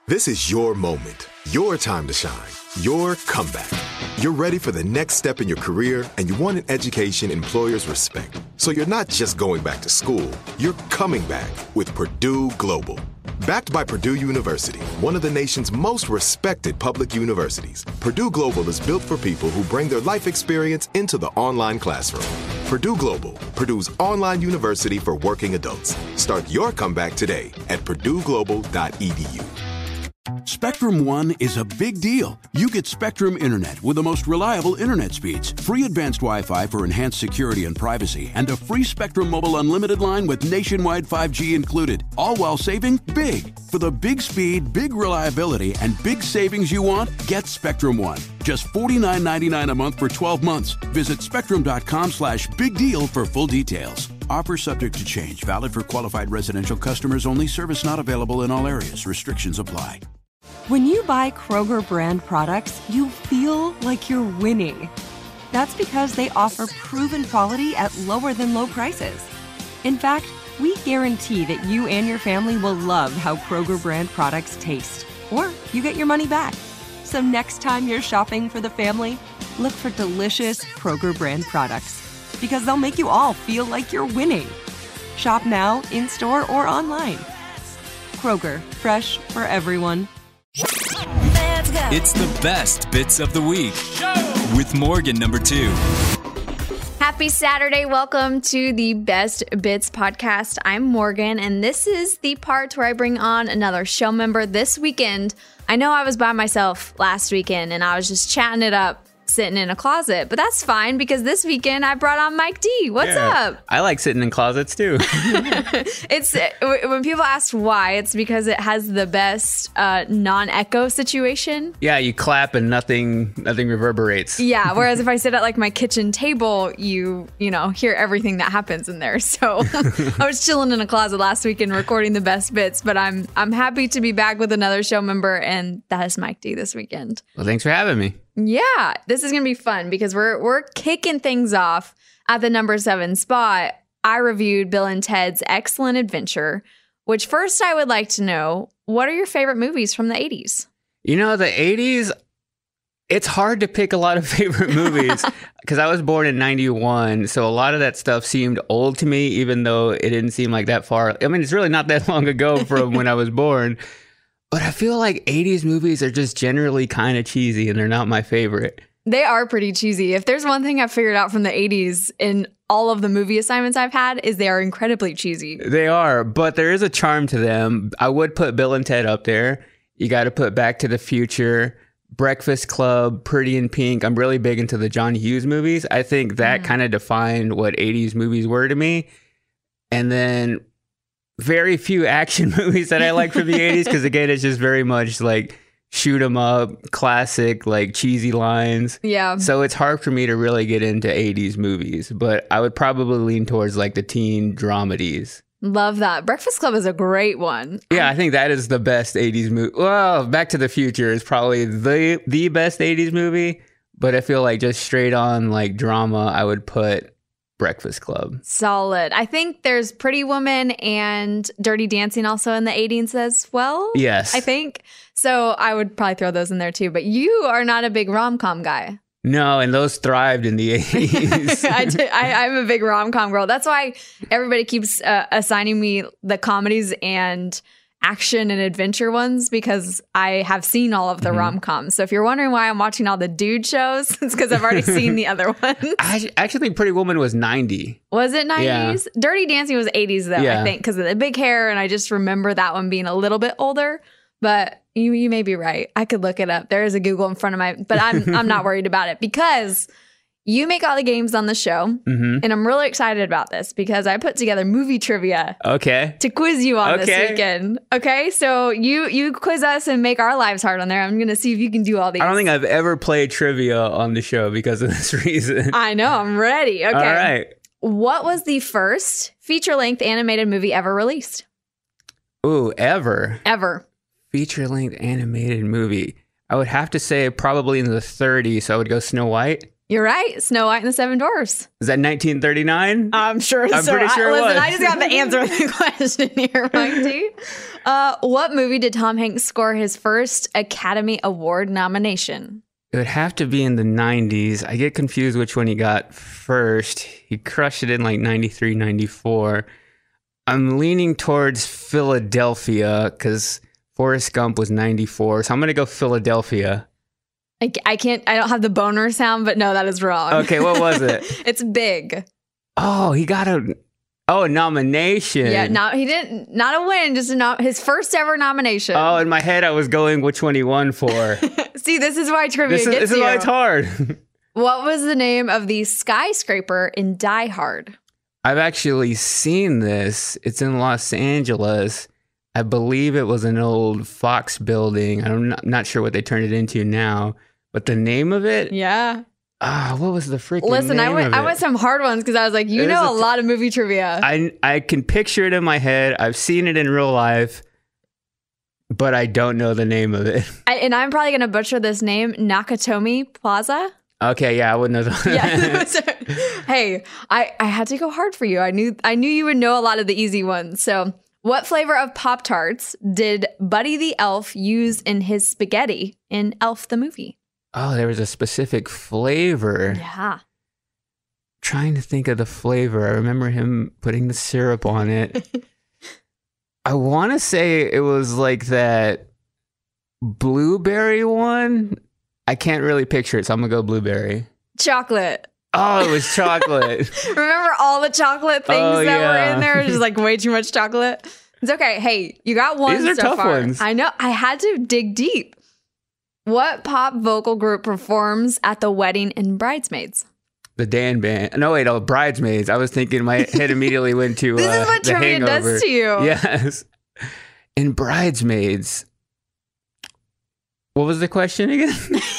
This is your moment, your time to shine, your comeback. You're ready for the next step in your career, and you want an education employers respect. So you're not just going back to school, you're coming back with Purdue Global. Backed by Purdue University, one of the nation's most respected public universities, Purdue Global is built for people who bring their life experience into the online classroom. Purdue Global, Purdue's online university for working adults. Start your comeback today at purdueglobal.edu. Spectrum One is a big deal. You get Spectrum Internet with the most reliable internet speeds, free advanced Wi-Fi for enhanced security and privacy, and a free Spectrum Mobile Unlimited line with nationwide 5G included, all while saving big. For the big speed, big reliability, and big savings you want, get Spectrum One. Just $49.99 a month for 12 months. Visit spectrum.com/big deal for full details. Offer subject to change. Valid for qualified residential customers only. Service not available in all areas. Restrictions apply. When you buy Kroger brand products, you feel like you're winning. That's because they offer proven quality at lower than low prices. In fact, we guarantee that you and your family will love how Kroger brand products taste, or you get your money back. So next time you're shopping for the family, look for delicious Kroger brand products, because they'll make you all feel like you're winning. Shop now, in-store, or online. Kroger, fresh for everyone. It's the best bits of the week with Morgan number 2. Happy Saturday. Welcome to the Best Bits podcast. I'm Morgan, and this is the part where I bring on another show member this weekend. I know I was by myself last weekend and I was just chatting it up, sitting in a closet, but that's fine because this weekend I brought on Mike D. What's up? I like sitting in closets too. It's when people ask why, it's because it has the best non-echo situation. Yeah, you clap and nothing reverberates. Yeah, whereas if I sit at like my kitchen table, you know, hear everything that happens in there. So I was chilling in a closet last weekend recording the best bits, but I'm happy to be back with another show member, and that is Mike D this weekend. Well, thanks for having me. Yeah, this is going to be fun because we're kicking things off at the number 7 spot. I reviewed Bill and Ted's Excellent Adventure, which first I would like to know, what are your favorite movies from the 80s? You know, the 80s, it's hard to pick a lot of favorite movies because I was born in 91. So a lot of that stuff seemed old to me, even though it didn't seem like that far. I mean, it's really not that long ago from when I was born. But I feel like 80s movies are just generally kind of cheesy and they're not my favorite. They are pretty cheesy. If there's one thing I've figured out from the 80s in all of the movie assignments I've had, is they are incredibly cheesy. They are, but there is a charm to them. I would put Bill and Ted up there. You got to put Back to the Future, Breakfast Club, Pretty in Pink. I'm really big into the John Hughes movies. I think that kind of defined what 80s movies were to me. And then very few action movies that I like from the 80s because, again, it's just very much like shoot 'em up, classic, like cheesy lines. Yeah. So it's hard for me to really get into 80s movies, but I would probably lean towards like the teen dramedies. Love that. Breakfast Club is a great one. Yeah, I think that is the best 80s movie. Well, Back to the Future is probably the best 80s movie, but I feel like just straight on like drama, I would put Breakfast Club. Solid. I think there's Pretty Woman and Dirty Dancing also in the 80s as well. Yes. I think. So I would probably throw those in there too. But you are not a big rom-com guy. No, and those thrived in the 80s. I'm a big rom-com girl. That's why everybody keeps assigning me the comedies and action and adventure ones, because I have seen all of the rom-coms. So if you're wondering why I'm watching all the dude shows, it's because I've already seen the other ones. I actually think Pretty Woman was 90. Was it 90s? Yeah. Dirty Dancing was 80s though, yeah. I think, because of the big hair, and I just remember that one being a little bit older. But you may be right. I could look it up. There is a Google in front of my, but I'm not worried about it because you make all the games on the show, and I'm really excited about this because I put together movie trivia. Okay. To quiz you on this weekend. Okay, so you quiz us and make our lives hard on there. I'm going to see if you can do all these. I don't think I've ever played trivia on the show because of this reason. I know. I'm ready. Okay. All right. What was the first feature-length animated movie ever released? Ooh, ever? Ever. Feature-length animated movie. I would have to say probably in the 30s, so I would go Snow White. You're right. Snow White and the Seven Dwarfs. Is that 1939? I'm sure. I'm pretty sure it was. I just got the answer to the question here, Mikey. What movie did Tom Hanks score his first Academy Award nomination? It would have to be in the 90s. I get confused which one he got first. He crushed it in like 93, 94. I'm leaning towards Philadelphia because Forrest Gump was 94. So I'm going to go Philadelphia. I don't have the boner sound, but no, that is wrong. Okay, what was it? It's Big. Oh, he got a nomination. Yeah, not a win, just his first ever nomination. Oh, in my head, I was going which one he won for. See, this is why trivia gets This is you. why it's hard. What was the name of the skyscraper in Die Hard? I've actually seen this. It's in Los Angeles. I believe it was an old Fox building. I'm not sure what they turned it into now. But the name of it? Yeah. What was the freaking Listen, name of it? I went some hard ones because I was like, you know a lot of movie trivia. I can picture it in my head. I've seen it in real life, but I don't know the name of it. And I'm probably going to butcher this name, Nakatomi Plaza. Okay, yeah, I wouldn't know that. Yeah. Hey, I had to go hard for you. I knew you would know a lot of the easy ones. So what flavor of Pop-Tarts did Buddy the Elf use in his spaghetti in Elf the movie? Oh, there was a specific flavor. Yeah. Trying to think of the flavor. I remember him putting the syrup on it. I want to say it was like that blueberry one. I can't really picture it, so I'm going to go blueberry. Chocolate. Oh, it was chocolate. Remember all the chocolate things that were in there? Just like way too much chocolate. It's okay. Hey, you got one These are so tough far. ones. I know. I had to dig deep. What pop vocal group performs at the wedding in Bridesmaids? The Dan Band. No, wait, Bridesmaids. I was thinking my head immediately went to This is what The trivia Hangover. does to you. Yes. In Bridesmaids. What was the question again?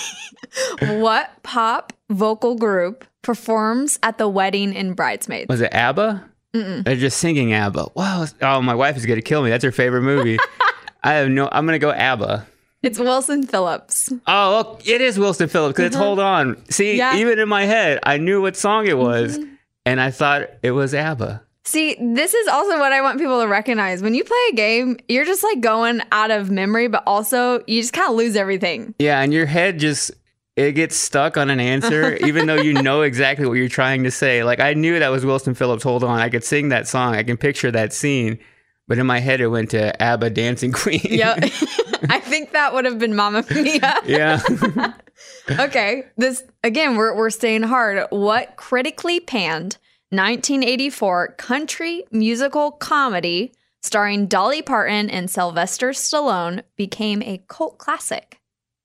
What pop vocal group performs at the wedding in Bridesmaids? Was it ABBA? They're just singing ABBA. Wow. Oh, my wife is going to kill me. That's her favorite movie. I'm going to go ABBA. It's Wilson Phillips. Oh, look, it is Wilson Phillips because it's Hold On. See, even in my head, I knew what song it was, and I thought it was ABBA. See, this is also what I want people to recognize. When you play a game, you're just like going out of memory, but also you just kind of lose everything. Yeah, and your head it gets stuck on an answer, even though you know exactly what you're trying to say. Like, I knew that was Wilson Phillips, Hold On. I could sing that song. I can picture that scene. But in my head, it went to ABBA Dancing Queen. Yep. I think that would have been Mamma Mia. Yeah. Okay. This, again, we're staying hard. What critically panned 1984 country musical comedy starring Dolly Parton and Sylvester Stallone became a cult classic?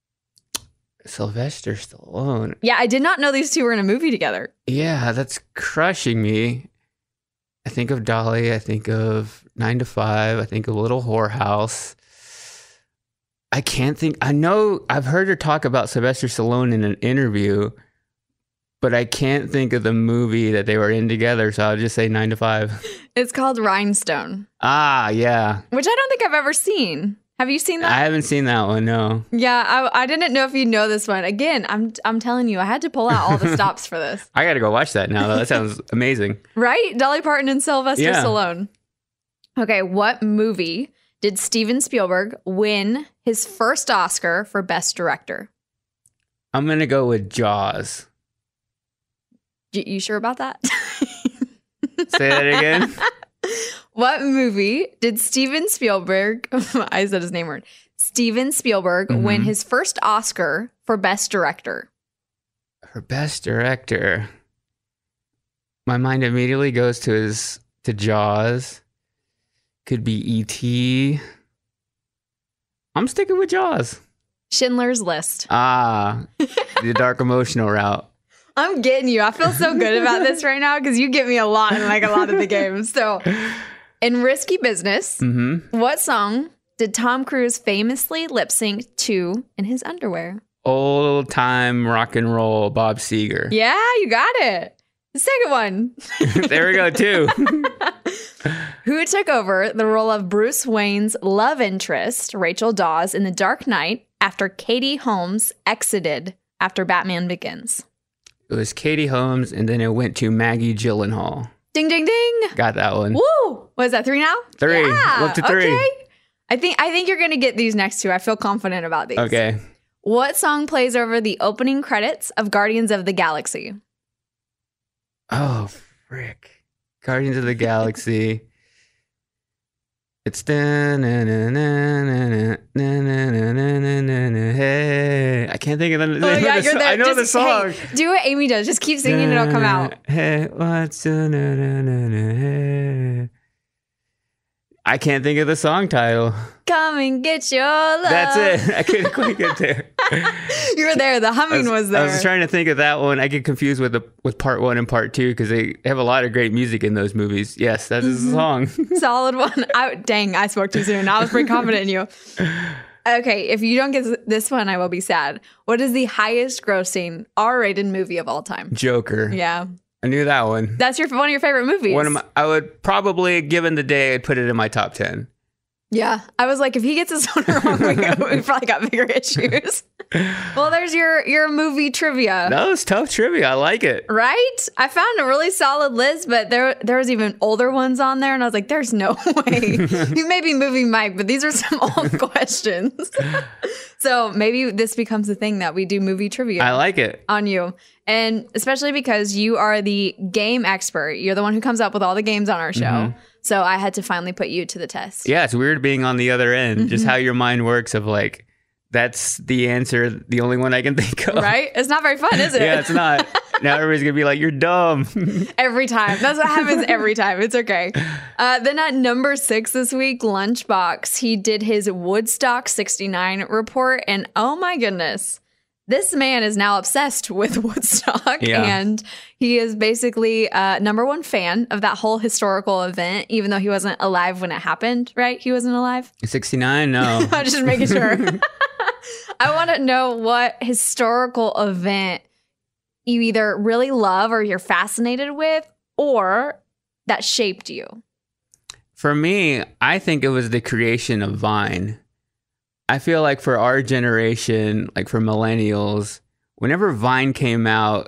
Sylvester Stallone. Yeah, I did not know these two were in a movie together. Yeah, that's crushing me. I think of Dolly. I think of 9 to 5. I think of Little Whorehouse. I can't think. I know I've heard her talk about Sylvester Stallone in an interview, but I can't think of the movie that they were in together. So I'll just say 9 to 5. It's called Rhinestone. Ah, yeah. Which I don't think I've ever seen. Have you seen that? I haven't seen that one, no. Yeah, I didn't know if you know this one. Again, I'm telling you, I had to pull out all the stops for this. I got to go watch that now, though. That sounds amazing. Right? Dolly Parton and Sylvester Stallone. Okay, what movie did Steven Spielberg win his first Oscar for Best Director? I'm going to go with Jaws. You sure about that? Say that again. What movie did Steven Spielberg, I said his name wrong, Steven Spielberg win his first Oscar for Best Director? For Best Director, my mind immediately goes to Jaws. Could be E.T. I'm sticking with Jaws. Schindler's List. Ah, the dark emotional route. I'm getting you. I feel so good about this right now because you get me a lot in like a lot of the games. So, in Risky Business, what song did Tom Cruise famously lip sync to in his underwear? Old time rock and roll, Bob Seger. Yeah, you got it. The second one. There we go, too. Who took over the role of Bruce Wayne's love interest, Rachel Dawes, in The Dark Knight after Katie Holmes exited after Batman Begins? It was Katie Holmes, and then it went to Maggie Gyllenhaal. Ding, ding, ding. Got that one. Woo! What is that, 3 now? 3. Yeah. Up to 3. Okay. I think you're going to get these next 2. I feel confident about these. Okay. What song plays over the opening credits of Guardians of the Galaxy? Oh, frick. Guardians of the Galaxy. It's hey. I can't think of the name of the song. I know the song. Hey, do what Amy does. Just keep singing and it'll come out. Hey, what's I can't think of the song title. Come and get your love. That's it. I couldn't quite get there. You were there. The humming was there. I was trying to think of that one. I get confused with part 1 and part 2 because they have a lot of great music in those movies. Yes, that is the song. Solid one. I spoke too soon. I was pretty confident in you. Okay, if you don't get this one, I will be sad. What is the highest grossing R-rated movie of all time? Joker. Yeah. I knew that one. That's one of your favorite movies. I would probably, given the day, I'd put it in my top 10. Yeah. I was like, if he gets this one wrong, we probably got bigger issues. Well, there's your movie trivia. That was tough trivia. I like it. Right? I found a really solid list, but there was even older ones on there, and I was like, there's no way. You may be moving Mike, but these are some old questions. So maybe this becomes a thing that we do movie trivia. I like it. On you. And especially because you are the game expert. You're the one who comes up with all the games on our show. Mm-hmm. So I had to finally put you to the test. Yeah, it's weird being on the other end. Just how your mind works of like, that's the answer, the only one I can think of. Right? It's not very fun, is it? Yeah, it's not. Now everybody's going to be like, you're dumb. Every time. That's what happens every time. It's okay. Then at number 6 this week, Lunchbox. He did his Woodstock 69 report. And oh my goodness, this man is now obsessed with Woodstock. Yeah. And he is basically number 1 fan of that whole historical event, even though he wasn't alive when it happened, right? He wasn't alive? 69? No. I'm just making sure. I want to know what historical event you either really love or you're fascinated with or that shaped you. For me, I think it was the creation of Vine. I feel like for our generation, like for millennials, whenever Vine came out,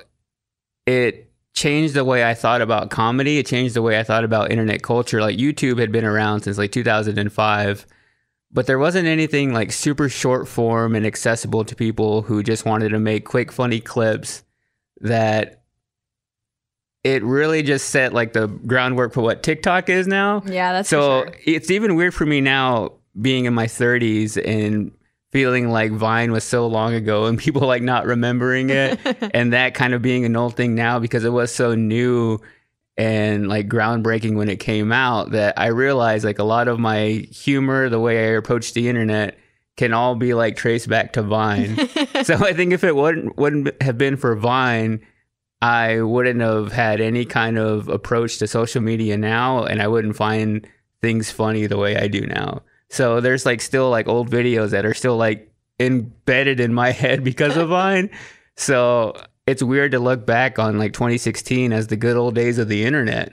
it changed the way I thought about comedy. It changed the way I thought about internet culture. Like YouTube had been around since like 2005. But there wasn't anything like super short form and accessible to people who just wanted to make quick, funny clips. That it really just set like the groundwork for what TikTok is now. Yeah, that's so for sure. It's even weird for me now being in my 30s and feeling like Vine was so long ago and people like not remembering it and that kind of being an old thing now because it was so new and like groundbreaking when it came out that I realized like a lot of my humor, the way I approach the internet can all be like traced back to Vine. So I think if it wouldn't have been for Vine, I wouldn't have had any kind of approach to social media now, and I wouldn't find things funny the way I do now. So there's like still like old videos that are still like embedded in my head because of Vine. So it's weird to look back on like 2016 as the good old days of the internet.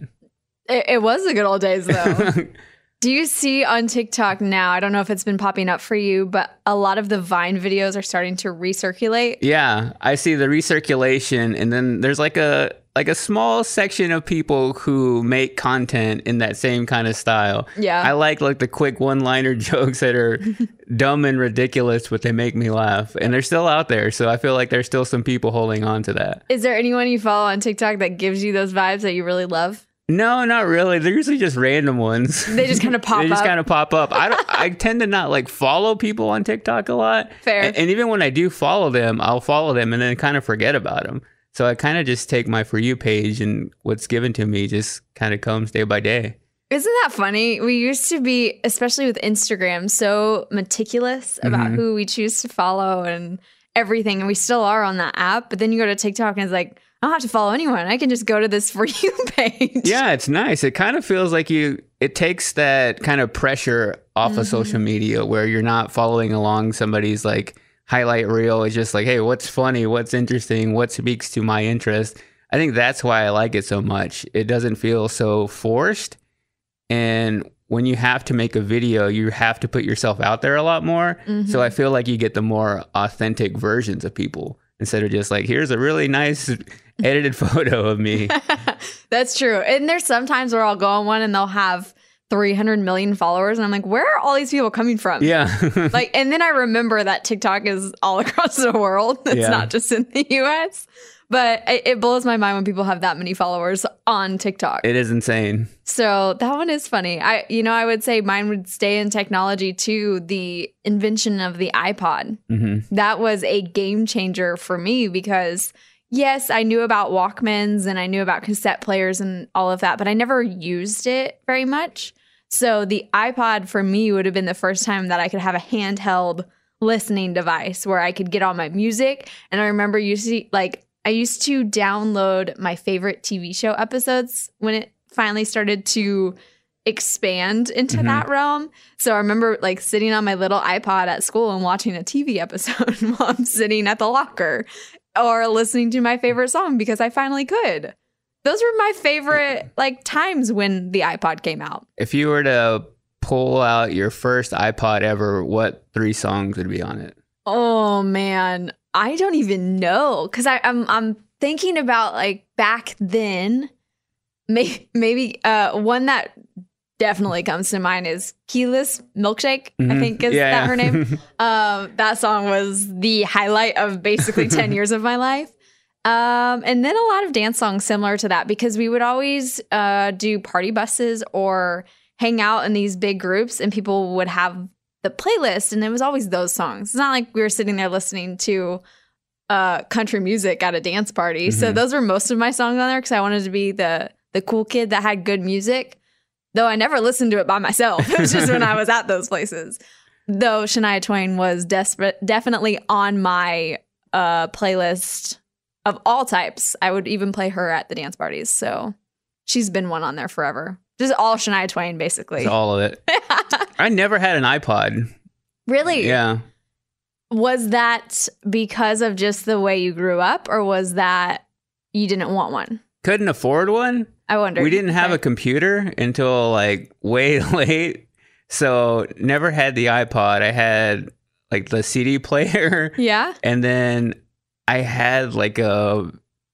It was the good old days though. Do you see on TikTok now, I don't know if it's been popping up for you, but a lot of the Vine videos are starting to recirculate? Yeah, I see the recirculation, and then there's like a small section of people who make content in that same kind of style. Yeah. I like the quick one-liner jokes that are dumb and ridiculous, but they make me laugh. And they're still out there, so I feel like there's still some people holding on to that. Is there anyone you follow on TikTok that gives you those vibes that you really love? No, not really. They're usually just random ones. They just kind of pop up. They just kind of pop up. I tend to not like follow people on TikTok a lot. Fair. And even when I do follow them, I'll follow them and then kind of forget about them. So I kind of just take my For You page and what's given to me just kind of comes day by day. Isn't that funny? We used to be, especially with Instagram, so meticulous about who we choose to follow and everything. And we still are on that app. But then you go to TikTok and it's like, I don't have to follow anyone. I can just go to this For You page. Yeah, it's nice. It kind of feels like it takes that kind of pressure off of social media where you're not following along somebody's like highlight reel. It's just like, hey, what's funny? What's interesting? What speaks to my interest? I think that's why I like it so much. It doesn't feel so forced. And when you have to make a video, you have to put yourself out there a lot more. So I feel like you get the more authentic versions of people. Instead of just like, here's a really nice edited photo of me. That's true. And there's sometimes where I'll go on one and they'll have 300 million followers. And I'm like, where are all these people coming from? Yeah. And then I remember that TikTok is all across the world. It's not just in the US. But it blows my mind when people have that many followers on TikTok. It is insane. So that one is funny. I would say mine would stay in technology too. The invention of the iPod. Mm-hmm. That was a game changer for me because yes, I knew about Walkmans and I knew about cassette players and all of that, but I never used it very much. So the iPod for me would have been the first time that I could have a handheld listening device where I could get all my music. And I remember I used to download my favorite TV show episodes when it finally started to expand into that realm. So I remember sitting on my little iPod at school and watching a TV episode while I'm sitting at the locker or listening to my favorite song because I finally could. Those were my favorite times when the iPod came out. If you were to pull out your first iPod ever, what 3 songs would be on it? Oh man, I don't even know because I'm thinking about back then. Maybe one that definitely comes to mind is Keyless Milkshake. I think is that her name. That song was the highlight of basically 10 years of my life. And then a lot of dance songs similar to that because we would always do party buses or hang out in these big groups and people would have the playlist and it was always those songs. It's not like we were sitting there listening to country music at a dance party. So those were most of my songs on there because I wanted to be the cool kid that had good music, though I never listened to it by myself. It was just when I was at those places. Though Shania Twain was definitely on my playlist of all types. I would even play her at the dance parties. So she's been one on there forever. Just all Shania Twain, basically. It's all of it. I never had an iPod. Really? Yeah. Was that because of just the way you grew up, or was that you didn't want one? Couldn't afford one. I wonder. We didn't have a computer until way late. So never had the iPod. I had the CD player. Yeah. And then I had a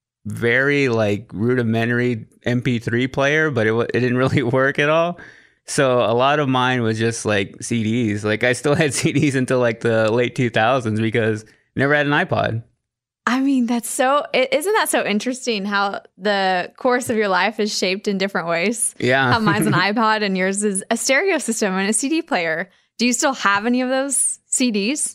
very rudimentary MP3 player, but it didn't really work at all. So a lot of mine was just CDs. I still had CDs until the late 2000s because never had an iPod. I mean, isn't that so interesting how the course of your life is shaped in different ways? Yeah. How mine's an iPod and yours is a stereo system and a CD player. Do you still have any of those CDs?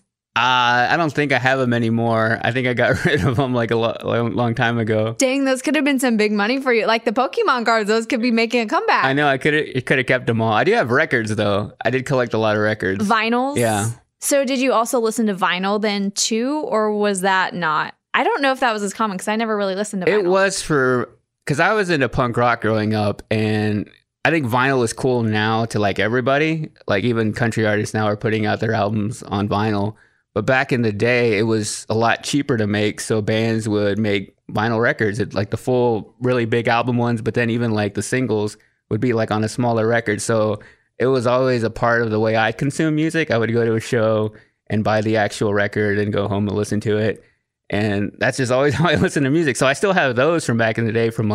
I don't think I have them anymore. I think I got rid of them a long time ago. Dang, those could have been some big money for you. Like the Pokemon cards, those could be making a comeback. I know. I could have kept them all. I do have records, though. I did collect a lot of records. Vinyls? Yeah. So did you also listen to vinyl then, too? Or was that not? I don't know if that was as common because I never really listened to vinyl. It was because I was into punk rock growing up, and I think vinyl is cool now to everybody. Even country artists now are putting out their albums on vinyl. But back in the day, it was a lot cheaper to make, so bands would make vinyl records, the full, really big album ones, but then even the singles would be on a smaller record. So it was always a part of the way I consume music. I would go to a show and buy the actual record and go home and listen to it. And that's just always how I listen to music. So I still have those from back in the day from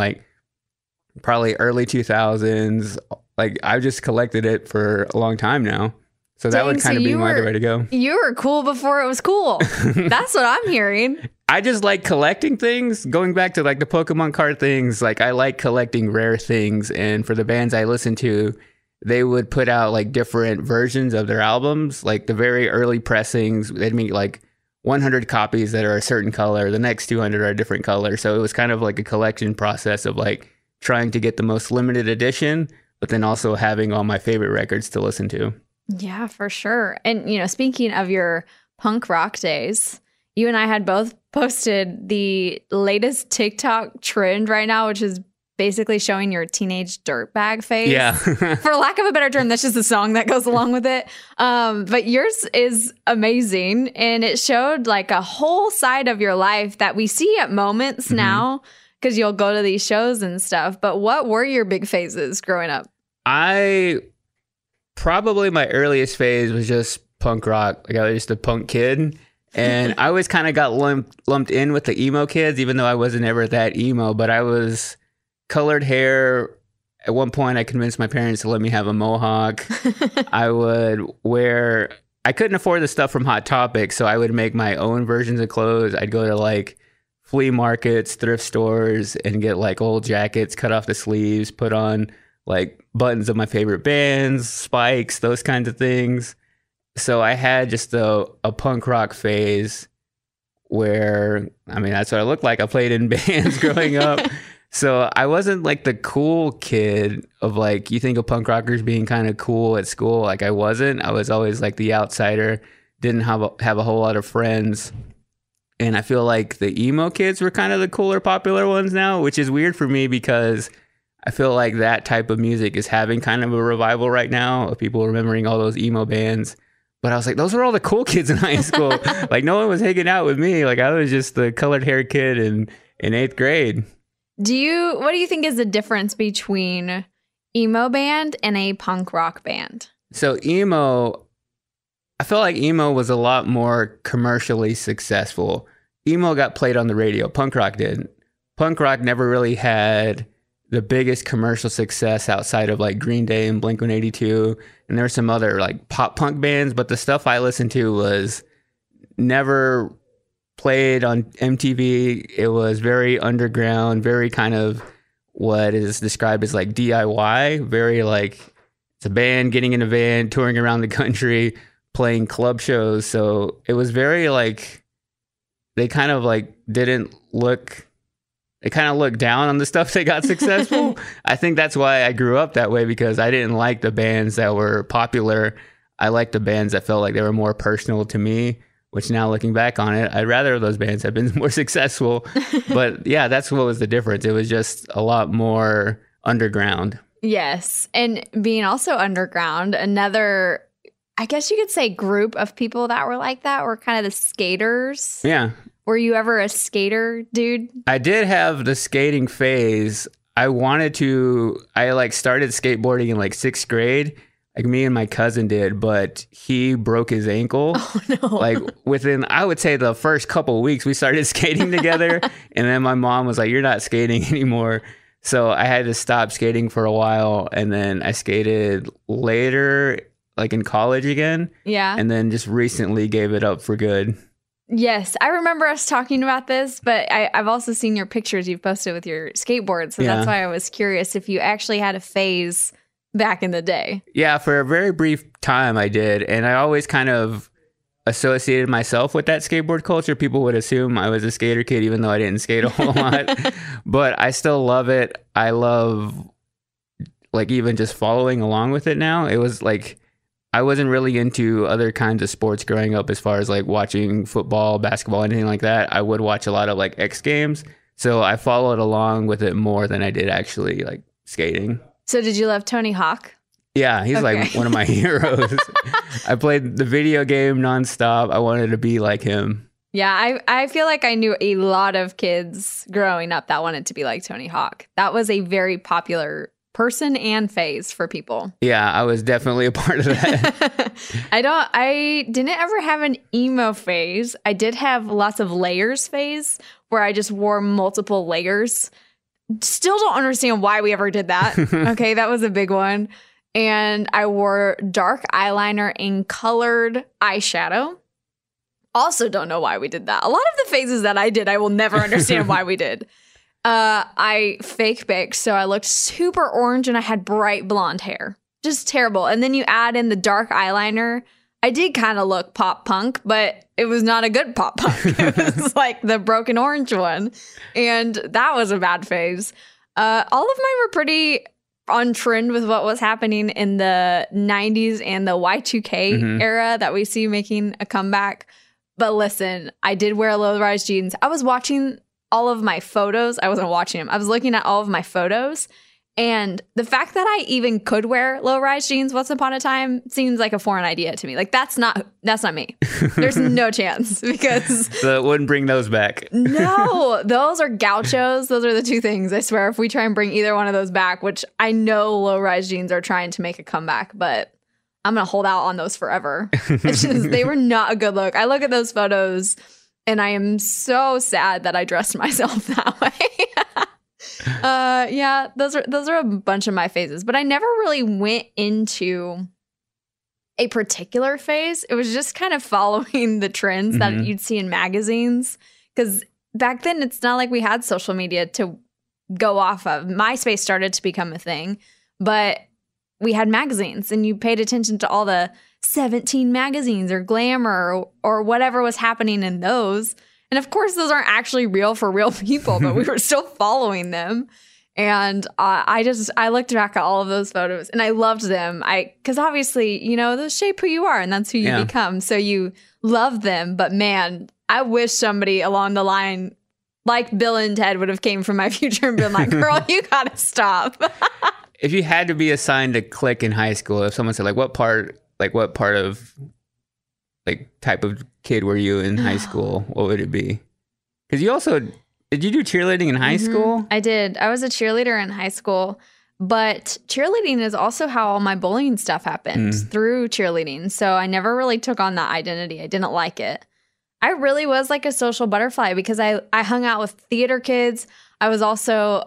probably early 2000s. I've just collected it for a long time now. So that would kind of be my way to go. You were cool before it was cool. That's what I'm hearing. I just like collecting things. Going back to the Pokemon card things, I like collecting rare things. And for the bands I listen to, they would put out different versions of their albums. The very early pressings, they'd make 100 copies that are a certain color. The next 200 are a different color. So it was kind of a collection process of trying to get the most limited edition, but then also having all my favorite records to listen to. Yeah, for sure. And, speaking of your punk rock days, you and I had both posted the latest TikTok trend right now, which is basically showing your teenage dirtbag phase. Yeah. For lack of a better term, that's just the song that goes along with it. But yours is amazing. And it showed a whole side of your life that we see at moments now because you'll go to these shows and stuff. But what were your big phases growing up? Probably my earliest phase was just punk rock. I was just a punk kid. And I always kind of got lumped in with the emo kids, even though I wasn't ever that emo. But I was colored hair. At one point, I convinced my parents to let me have a mohawk. I couldn't afford the stuff from Hot Topic, so I would make my own versions of clothes. I'd go to like flea markets, thrift stores, and get like old jackets, cut off the sleeves, put on like buttons of my favorite bands, spikes, those kinds of things. So I had just a punk rock phase where, I mean, that's what I looked like. I played in bands growing up. So I wasn't like the cool kid of like, you think of punk rockers being kind of cool at school. Like I wasn't. I was always like the outsider, didn't have a whole lot of friends. And I feel like the emo kids were kind of the cooler, popular ones now, which is weird for me because I feel like that type of music is having kind of a revival right now of people remembering all those emo bands. But I was like, those were all the cool kids in high school. Like no one was hanging out with me. Like I was just the colored hair kid in 8th grade. What do you think is the difference between emo band and a punk rock band? So emo, I feel like emo was a lot more commercially successful. Emo got played on the radio. Punk rock didn't. Punk rock never really had the biggest commercial success outside of like Green Day and Blink-182. And there were some other like pop punk bands, but the stuff I listened to was never played on MTV. It was very underground, very kind of what is described as like DIY, very like it's a band getting in a van, touring around the country, playing club shows. So it was very like, they kind of looked down on the stuff that got successful. I think that's why I grew up that way, because I didn't like the bands that were popular. I liked the bands that felt like they were more personal to me, which now looking back on it, I'd rather those bands have been more successful. But yeah, that's what was the difference. It was just a lot more underground. Yes. And being also underground, another, I guess you could say, group of people that were like that were kind of the skaters. Yeah. Were you ever a skater, dude? I did have the skating phase. I like started skateboarding in like 6th grade. Like me and my cousin did, but he broke his ankle. Oh no. Like within, I would say the first couple of weeks we started skating together. And then my mom was like, you're not skating anymore. So I had to stop skating for a while. And then I skated later, like in college again. Yeah. And then just recently gave it up for good. Yes, I remember us talking about this, but I've also seen your pictures you've posted with your skateboard. So that's why I was curious if you actually had a phase back in the day. Yeah, for a very brief time I did. And I always kind of associated myself with that skateboard culture. People would assume I was a skater kid, even though I didn't skate a whole lot. But I still love it. I love like even just following along with it now. It was like, I wasn't really into other kinds of sports growing up as far as like watching football, basketball, anything like that. I would watch a lot of like X Games. So I followed along with it more than I did actually like skating. So did you love Tony Hawk? Yeah, he's like one of my heroes. I played the video game nonstop. I wanted to be like him. Yeah, I feel like I knew a lot of kids growing up that wanted to be like Tony Hawk. That was a very popular person and phase for people. Yeah, I was definitely a part of that. I didn't ever have an emo phase. I did have lots of layers phase where I just wore multiple layers. Still don't understand why we ever did that. Okay, that was a big one. And I wore dark eyeliner and colored eyeshadow. Also don't know why we did that. A lot of the phases that I did, I will never understand why we did. I fake baked, so I looked super orange and I had bright blonde hair. Just terrible. And then you add in the dark eyeliner. I did kind of look pop punk, but it was not a good pop punk. It was like the broken orange one. And that was a bad phase. All of mine were pretty on trend with what was happening in the 90s and the Y2K era that we see making a comeback. But listen, I did wear low-rise jeans. I was watching all of my photos. I wasn't watching them. I was looking at all of my photos. And the fact that I even could wear low-rise jeans once upon a time seems like a foreign idea to me. Like, that's not me. There's no chance because... So it wouldn't bring those back. No, those are gauchos. Those are the two things. I swear, if we try and bring either one of those back, which I know low-rise jeans are trying to make a comeback, but I'm going to hold out on those forever. It's just, they were not a good look. I look at those photos and I am so sad that I dressed myself that way. Yeah, those are a bunch of my phases, but I never really went into a particular phase. It was just kind of following the trends that you'd see in magazines. Because back then, it's not like we had social media to go off of. MySpace started to become a thing, but we had magazines, and you paid attention to all the 17 magazines or Glamour or whatever was happening in those. And of course, those aren't actually real for real people, but we were still following them. And I looked back at all of those photos and I loved them. Because obviously, you know, those shape who you are and that's who you become. So you love them. But man, I wish somebody along the line like Bill and Ted would have came from my future and been like, girl, you got to stop. If you had to be assigned a clique in high school, if someone said what part of type of kid were you in high school, what would it be? Because you also, did you do cheerleading in high school? I did. I was a cheerleader in high school, but cheerleading is also how all my bullying stuff happened through cheerleading. So I never really took on that identity. I didn't like it. I really was like a social butterfly because I hung out with theater kids. I was also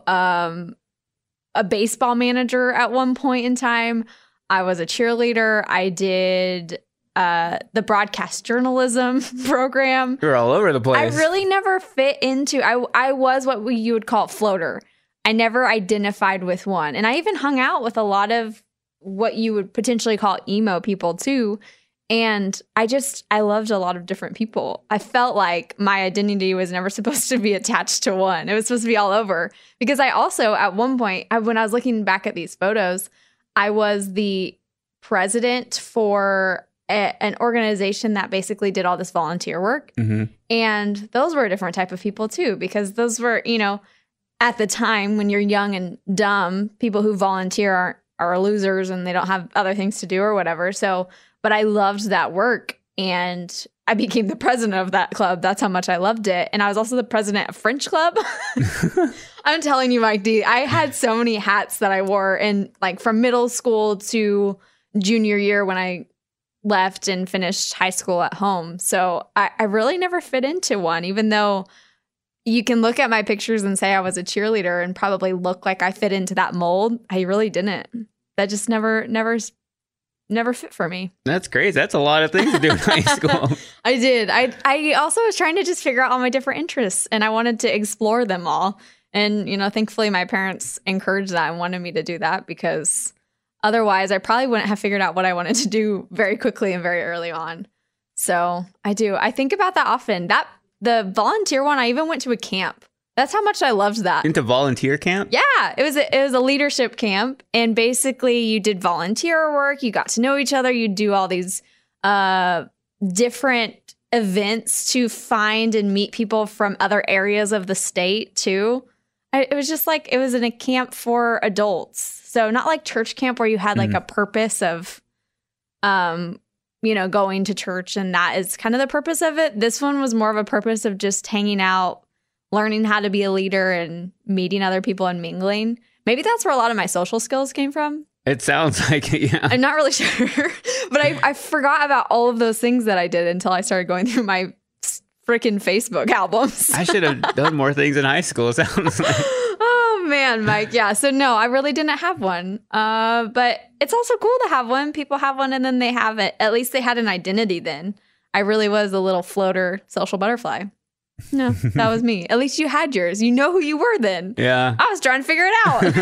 a baseball manager at one point in time. I was a cheerleader. I did the broadcast journalism program. You're all over the place. I really never fit into, I was what you would call floater. I never identified with one. And I even hung out with a lot of what you would potentially call emo people too. And I loved a lot of different people. I felt like my identity was never supposed to be attached to one. It was supposed to be all over. Because I also, at one point, when I was looking back at these photos, I was the president for an organization that basically did all this volunteer work. And those were a different type of people too, because those were, you know, at the time when you're young and dumb, people who volunteer are losers and they don't have other things to do or whatever. So, but I loved that work and I became the president of that club. That's how much I loved it. And I was also the president of French Club. I'm telling you, Mike D, I had so many hats that I wore in like from middle school to junior year when I left and finished high school at home. So I really never fit into one, even though you can look at my pictures and say I was a cheerleader and probably look like I fit into that mold. I really didn't. That just never fit for me. That's crazy. That's a lot of things to do in high school. I did. I also was trying to just figure out all my different interests and I wanted to explore them all. And, you know, thankfully my parents encouraged that and wanted me to do that because otherwise, I probably wouldn't have figured out what I wanted to do very quickly and very early on. So I do. I think about that often. The volunteer one, I even went to a camp. That's how much I loved that. Into volunteer camp? Yeah, it was a leadership camp, and basically you did volunteer work. You got to know each other. You do all these different events to find and meet people from other areas of the state too. It was just like it was in a camp for adults. So not like church camp where you had like a purpose of, you know, going to church and that is kind of the purpose of it. This one was more of a purpose of just hanging out, learning how to be a leader and meeting other people and mingling. Maybe that's where a lot of my social skills came from. It sounds like it, yeah. I'm not really sure, but I forgot about all of those things that I did until I started going through my freaking Facebook albums. I should have done more things in high school, it sounds like. Oh, man, Mike. Yeah. So, no, I really didn't have one. But it's also cool to have one. People have one and then they have it. At least they had an identity then. I really was a little floater social butterfly. No, that was me. At least you had yours. You know who you were then. Yeah. I was trying to figure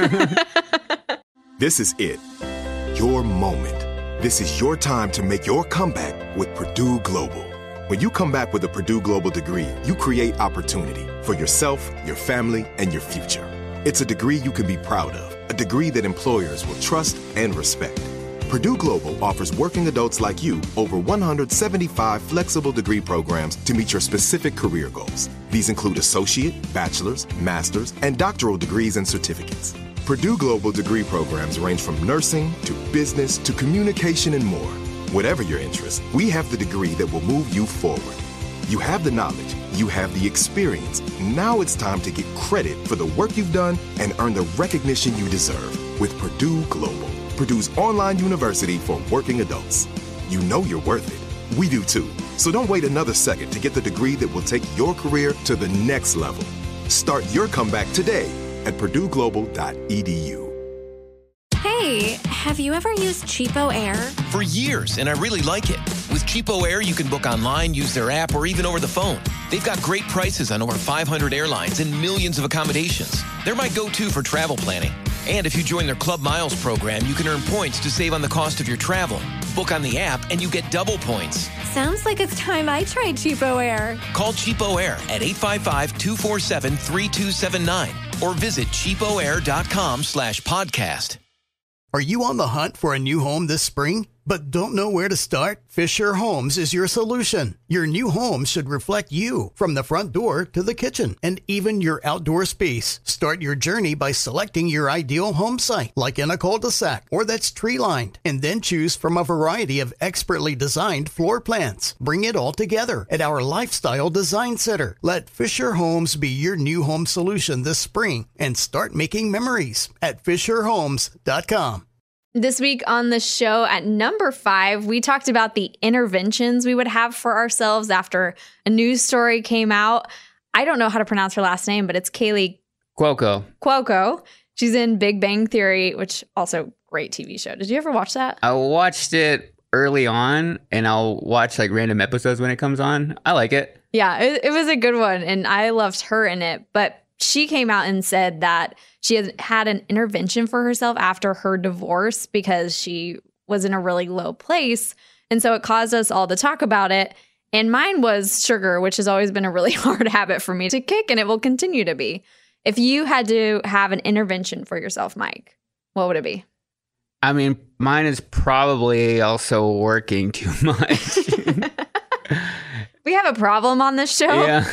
it out. This is it. Your moment. This is your time to make your comeback with Purdue Global. When you come back with a Purdue Global degree, you create opportunity for yourself, your family, and your future. It's a degree you can be proud of, a degree that employers will trust and respect. Purdue Global offers working adults like you over 175 flexible degree programs to meet your specific career goals. These include associate, bachelor's, master's, and doctoral degrees and certificates. Purdue Global degree programs range from nursing to business to communication and more. Whatever your interest, we have the degree that will move you forward. You have the knowledge, you have the experience. Now it's time to get credit for the work you've done and earn the recognition you deserve with Purdue Global. Purdue's online university for working adults. You know you're worth it. We do too. So don't wait another second to get the degree that will take your career to the next level. Start your comeback today at purdueglobal.edu. Hey, have you ever used Cheapo Air? For years, and I really like it. With Cheapo Air, you can book online, use their app, or even over the phone. They've got great prices on over 500 airlines and millions of accommodations. They're my go-to for travel planning. And if you join their Club Miles program, you can earn points to save on the cost of your travel. Book on the app, and you get double points. Sounds like it's time I tried Cheapo Air. Call Cheapo Air at 855-247-3279 or visit cheapoair.com/podcast. Are you on the hunt for a new home this spring, but don't know where to start? Fisher Homes is your solution. Your new home should reflect you, from the front door to the kitchen, and even your outdoor space. Start your journey by selecting your ideal home site, like in a cul-de-sac or that's tree-lined, and then choose from a variety of expertly designed floor plans. Bring it all together at our Lifestyle Design Center. Let Fisher Homes be your new home solution this spring and start making memories at FisherHomes.com. This week on the show at number 5, we talked about the interventions we would have for ourselves after a news story came out. I don't know how to pronounce her last name, but it's Kaylee Cuoco. She's in Big Bang Theory, which also great TV show. Did you ever watch that? I watched it early on, and I'll watch like random episodes when it comes on. I like it. Yeah, it was a good one, and I loved her in it. But she came out and said that she had an intervention for herself after her divorce because she was in a really low place. And so it caused us all to talk about it. And mine was sugar, which has always been a really hard habit for me to kick, and it will continue to be. If you had to have an intervention for yourself, Mike, what would it be? I mean, mine is probably also working too much. We have a problem on this show. Yeah.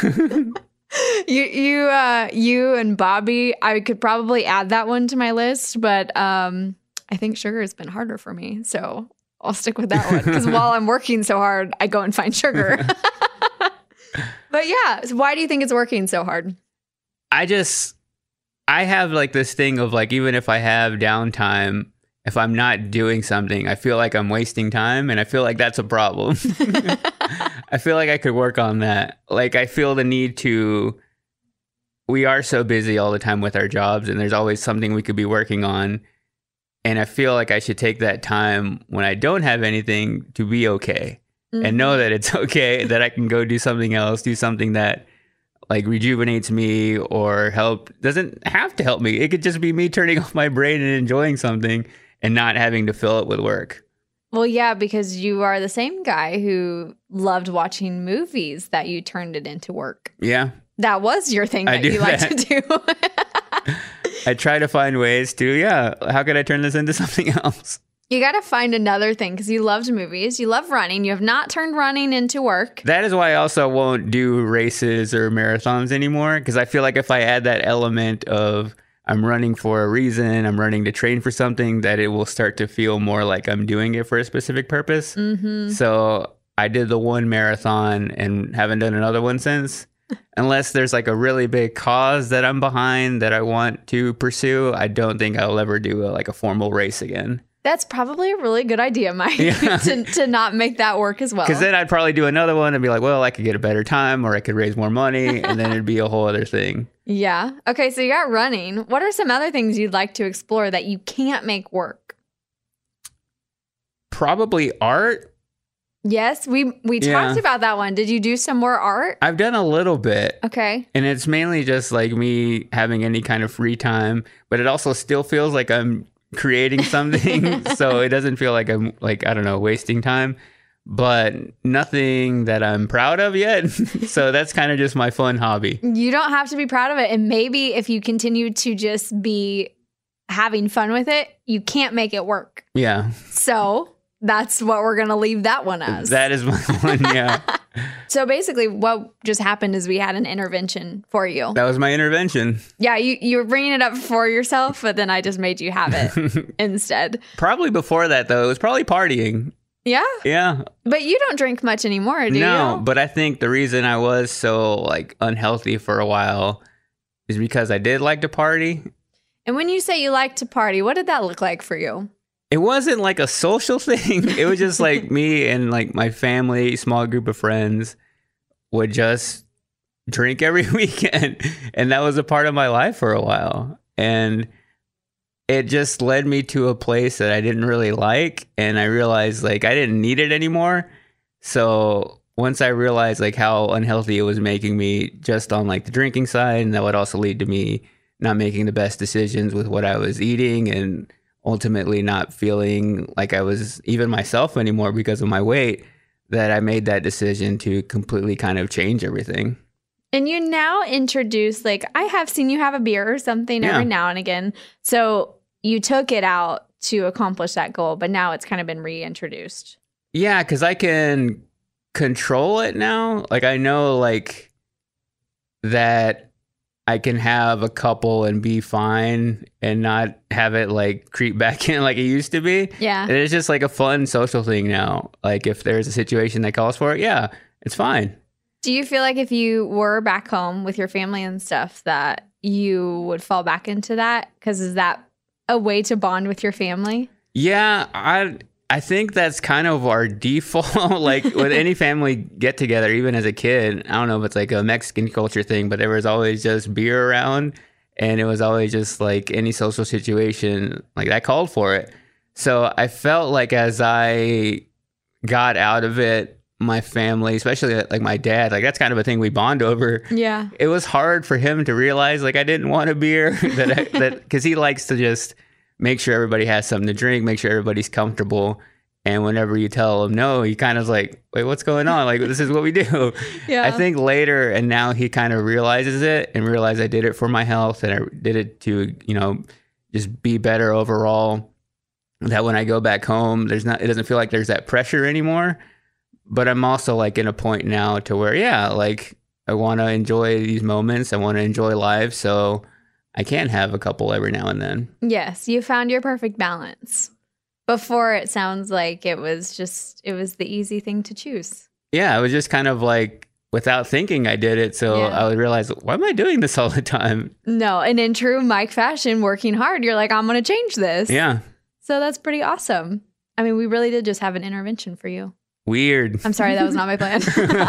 You and Bobby, I could probably add that one to my list, but I think sugar has been harder for me, so I'll stick with that one because while I'm working so hard, I go and find sugar. But yeah, so why do you think it's working so hard? I have like this thing of like, even if I have downtime, if I'm not doing something, I feel like I'm wasting time, and I feel like that's a problem. I feel like I could work on that. Like, I feel the need to, we are so busy all the time with our jobs, and there's always something we could be working on. And I feel like I should take that time when I don't have anything to be okay and know that it's okay, that I can go do something else, do something that like rejuvenates me or doesn't have to help me. It could just be me turning off my brain and enjoying something and not having to fill it with work. Well, yeah, because you are the same guy who loved watching movies that you turned it into work. Yeah. That was your thing that you like to do. I try to find ways to, how could I turn this into something else? You got to find another thing because you loved movies. You love running. You have not turned running into work. That is why I also won't do races or marathons anymore, because I feel like if I add that element of I'm running for a reason, I'm running to train for something, that it will start to feel more like I'm doing it for a specific purpose. Mm-hmm. So I did the one marathon and haven't done another one since. Unless there's like a really big cause that I'm behind that I want to pursue, I don't think I'll ever do a formal race again. That's probably a really good idea, Mike, to not make that work as well. Because then I'd probably do another one and be like, well, I could get a better time or I could raise more money, and then it'd be a whole other thing. Yeah. Okay, so you got running. What are some other things you'd like to explore that you can't make work? Probably art. Yes, we talked about that one. Did you do some more art? I've done a little bit. Okay. And it's mainly just like me having any kind of free time, but it also still feels like I'm creating something. So it doesn't feel like I'm wasting time, but nothing that I'm proud of yet. So that's kind of just my fun hobby. You don't have to be proud of it. And maybe if you continue to just be having fun with it, you can't make it work. Yeah. So that's what we're going to leave that one as. That is my one, yeah. So basically what just happened is we had an intervention for you. That was my intervention. Yeah, you were bringing it up for yourself, but then I just made you have it instead. Probably before that, though, it was probably partying. Yeah? Yeah. But you don't drink much anymore, do you? No, but I think the reason I was so unhealthy for a while is because I did like to party. And when you say you like to party, what did that look like for you? It wasn't like a social thing. It was just like me and like my family, small group of friends would just drink every weekend. And that was a part of my life for a while. And it just led me to a place that I didn't really like. And I realized like I didn't need it anymore. So once I realized like how unhealthy it was making me just on like the drinking side, and that would also lead to me not making the best decisions with what I was eating and ultimately not feeling like I was even myself anymore because of my weight, that I made that decision to completely kind of change everything. And you now introduce, like, I have seen you have a beer or something every now and again. So you took it out to accomplish that goal, but now it's kind of been reintroduced. Yeah, because I can control it now. Like, I know, like, that I can have a couple and be fine and not have it like creep back in like it used to be. Yeah. And it's just like a fun social thing now. Like if there's a situation that calls for it, yeah, it's fine. Do you feel like if you were back home with your family and stuff that you would fall back into that? Because is that a way to bond with your family? Yeah, I think that's kind of our default. Like with any family get together, even as a kid, I don't know if it's like a Mexican culture thing, but there was always just beer around, and it was always just like any social situation like that called for it. So I felt like as I got out of it, my family, especially like my dad, like that's kind of a thing we bond over. Yeah. It was hard for him to realize like I didn't want a beer that because he likes to just make sure everybody has something to drink, make sure everybody's comfortable. And whenever you tell him no, he kind of like, wait, what's going on? Like, this is what we do. Yeah. I think later, and now he kind of realizes it and realized I did it for my health and I did it to, you know, just be better overall. That when I go back home, it doesn't feel like there's that pressure anymore. But I'm also like in a point now to where, yeah, like I want to enjoy these moments. I want to enjoy life. So I can have a couple every now and then. Yes, you found your perfect balance. Before, it sounds like it was the easy thing to choose. Yeah, it was just kind of like without thinking I did it. So I would realize, why am I doing this all the time? No, and in true Mike fashion, working hard, you're like, I'm going to change this. Yeah. So that's pretty awesome. I mean, we really did just have an intervention for you. Weird. I'm sorry, that was not my plan.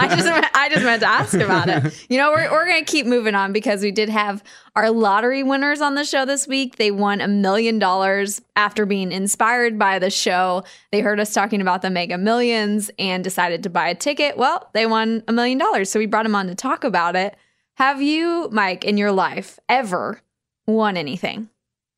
I just meant to ask about it. You know, we're going to keep moving on because we did have our lottery winners on the show this week. They won $1 million after being inspired by the show. They heard us talking about the Mega Millions and decided to buy a ticket. Well, they won $1 million. So we brought them on to talk about it. Have you, Mike, in your life ever won anything?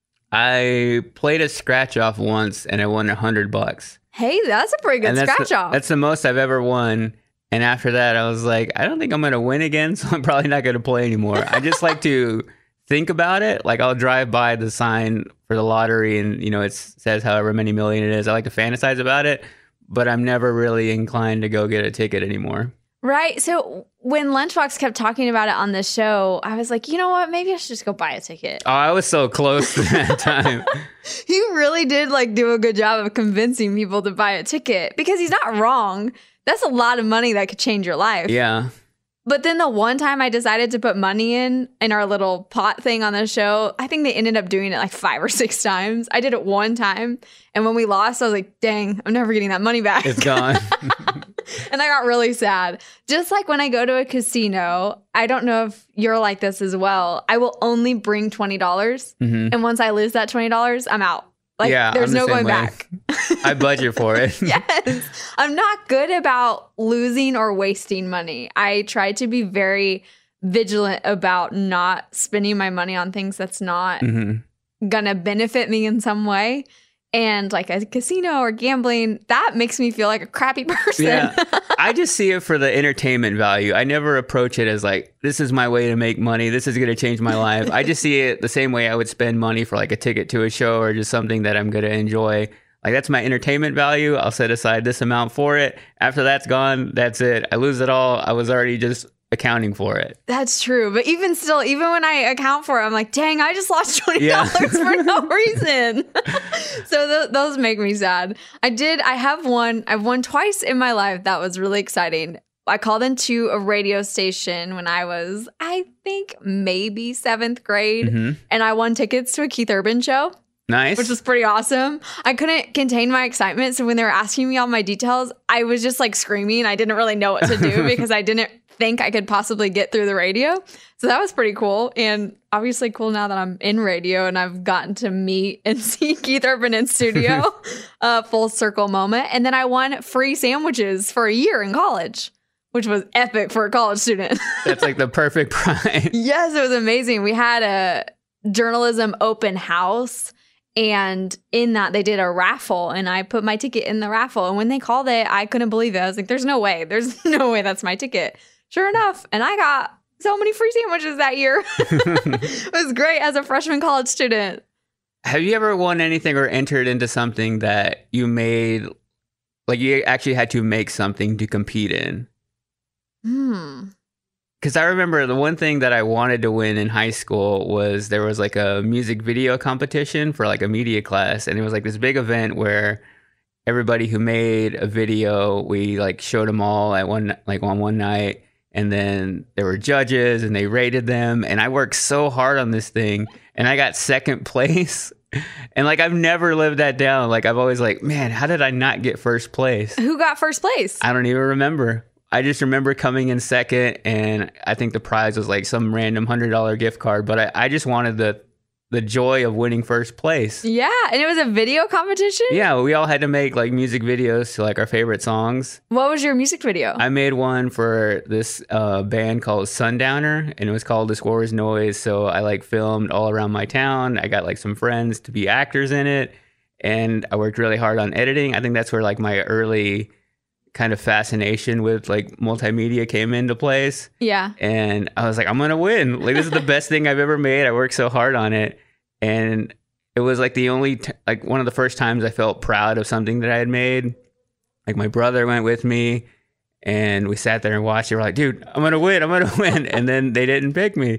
I played a scratch off once and I won $100. Hey, that's a pretty good scratch off. That's the most I've ever won. And after that, I was like, I don't think I'm going to win again, so I'm probably not going to play anymore. I just like to think about it. Like I'll drive by the sign for the lottery and, you know, it says however many million it is. I like to fantasize about it, but I'm never really inclined to go get a ticket anymore. Right. So when Lunchbox kept talking about it on the show, I was like, you know what? Maybe I should just go buy a ticket. Oh, I was so close to that time. He really did like do a good job of convincing people to buy a ticket because he's not wrong. That's a lot of money that could change your life. Yeah. But then the one time I decided to put money in our little pot thing on the show, I think they ended up doing it like 5 or 6 times. I did it one time. And when we lost, I was like, dang, I'm never getting that money back. It's gone. And I got really sad. Just like when I go to a casino, I don't know if you're like this as well. I will only bring $20. Mm-hmm. And once I lose that $20, I'm out. Like, yeah, there's no going back. I budget for it. Yes. I'm not good about losing or wasting money. I try to be very vigilant about not spending my money on things that's not going to benefit me in some way. And like a casino or gambling, that makes me feel like a crappy person. Yeah. I just see it for the entertainment value. I never approach it as like, this is my way to make money. This is going to change my life. I just see it the same way I would spend money for like a ticket to a show or just something that I'm going to enjoy. Like that's my entertainment value. I'll set aside this amount for it. After that's gone, that's it. I lose it all. I was already just accounting for it. That's true. But even still, even when I account for it, I'm like, dang, I just lost $20 for no reason. So those make me sad. I've won twice in my life. That was really exciting. I called into a radio station when I was, I think maybe 7th grade. And I won tickets to a Keith Urban show. Nice. Which was pretty awesome. I couldn't contain my excitement. So when they were asking me all my details, I was just like screaming. I didn't really know what to do because I didn't think I could possibly get through the radio. So that was pretty cool. And obviously cool now that I'm in radio and I've gotten to meet and see Keith Urban in studio. Full circle moment. And then I won free sandwiches for a year in college, which was epic for a college student. That's like the perfect prize. Yes, it was amazing. We had a journalism open house, and in that they did a raffle, and I put my ticket in the raffle. And when they called it, I couldn't believe it. I was like, there's no way that's my ticket. Sure enough. And I got so many free sandwiches that year. It was great as a freshman college student. Have you ever won anything or entered into something that you made, like you actually had to make something to compete in? Because I remember the one thing that I wanted to win in high school was there was like a music video competition for like a media class. And it was like this big event where everybody who made a video, we like showed them all at on one night. And then there were judges and they rated them. And I worked so hard on this thing and I got second place. And like, I've never lived that down. Like, I've always like, man, how did I not get first place? Who got first place? I don't even remember. I just remember coming in second, and I think the prize was like some random $100 gift card. But I just wanted the joy of winning first place. Yeah, and it was a video competition? Yeah, we all had to make like music videos to like our favorite songs. What was your music video? I made one for this band called Sundowner, and it was called This War Is Noise. So I like filmed all around my town. I got like some friends to be actors in it, and I worked really hard on editing. I think that's where like my early kind of fascination with like multimedia came into place. Yeah. And I was like, I'm going to win. Like, this is the best thing I've ever made. I worked so hard on it. And it was like the only, like one of the first times I felt proud of something that I had made. Like my brother went with me and we sat there and watched it. We're like, dude, I'm going to win. I'm going to win. And then they didn't pick me.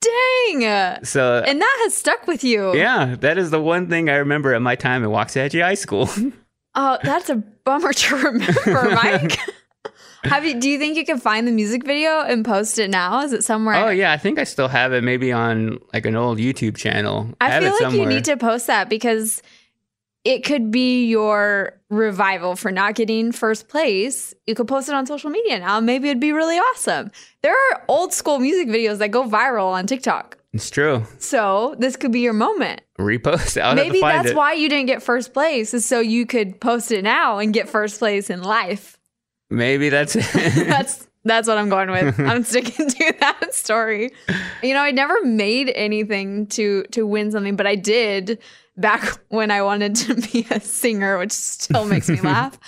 Dang. So, and that has stuck with you. Yeah. That is the one thing I remember at my time at Waxahachie High School. Oh, that's a bummer to remember, Mike. Do you think you can find the music video and post it now? Is it somewhere? Oh, yeah. I think I still have it maybe on like an old YouTube channel. I feel like you need to post that because it could be your revival for not getting first place. You could post it on social media now. Maybe it'd be really awesome. There are old school music videos that go viral on TikTok. It's true. So this could be your moment. Repost it. Maybe that's why you didn't get first place, is so you could post it now and get first place in life. Maybe that's it. That's what I'm going with. I'm sticking to that story. You know, I never made anything to win something, but I did back when I wanted to be a singer, which still makes me laugh.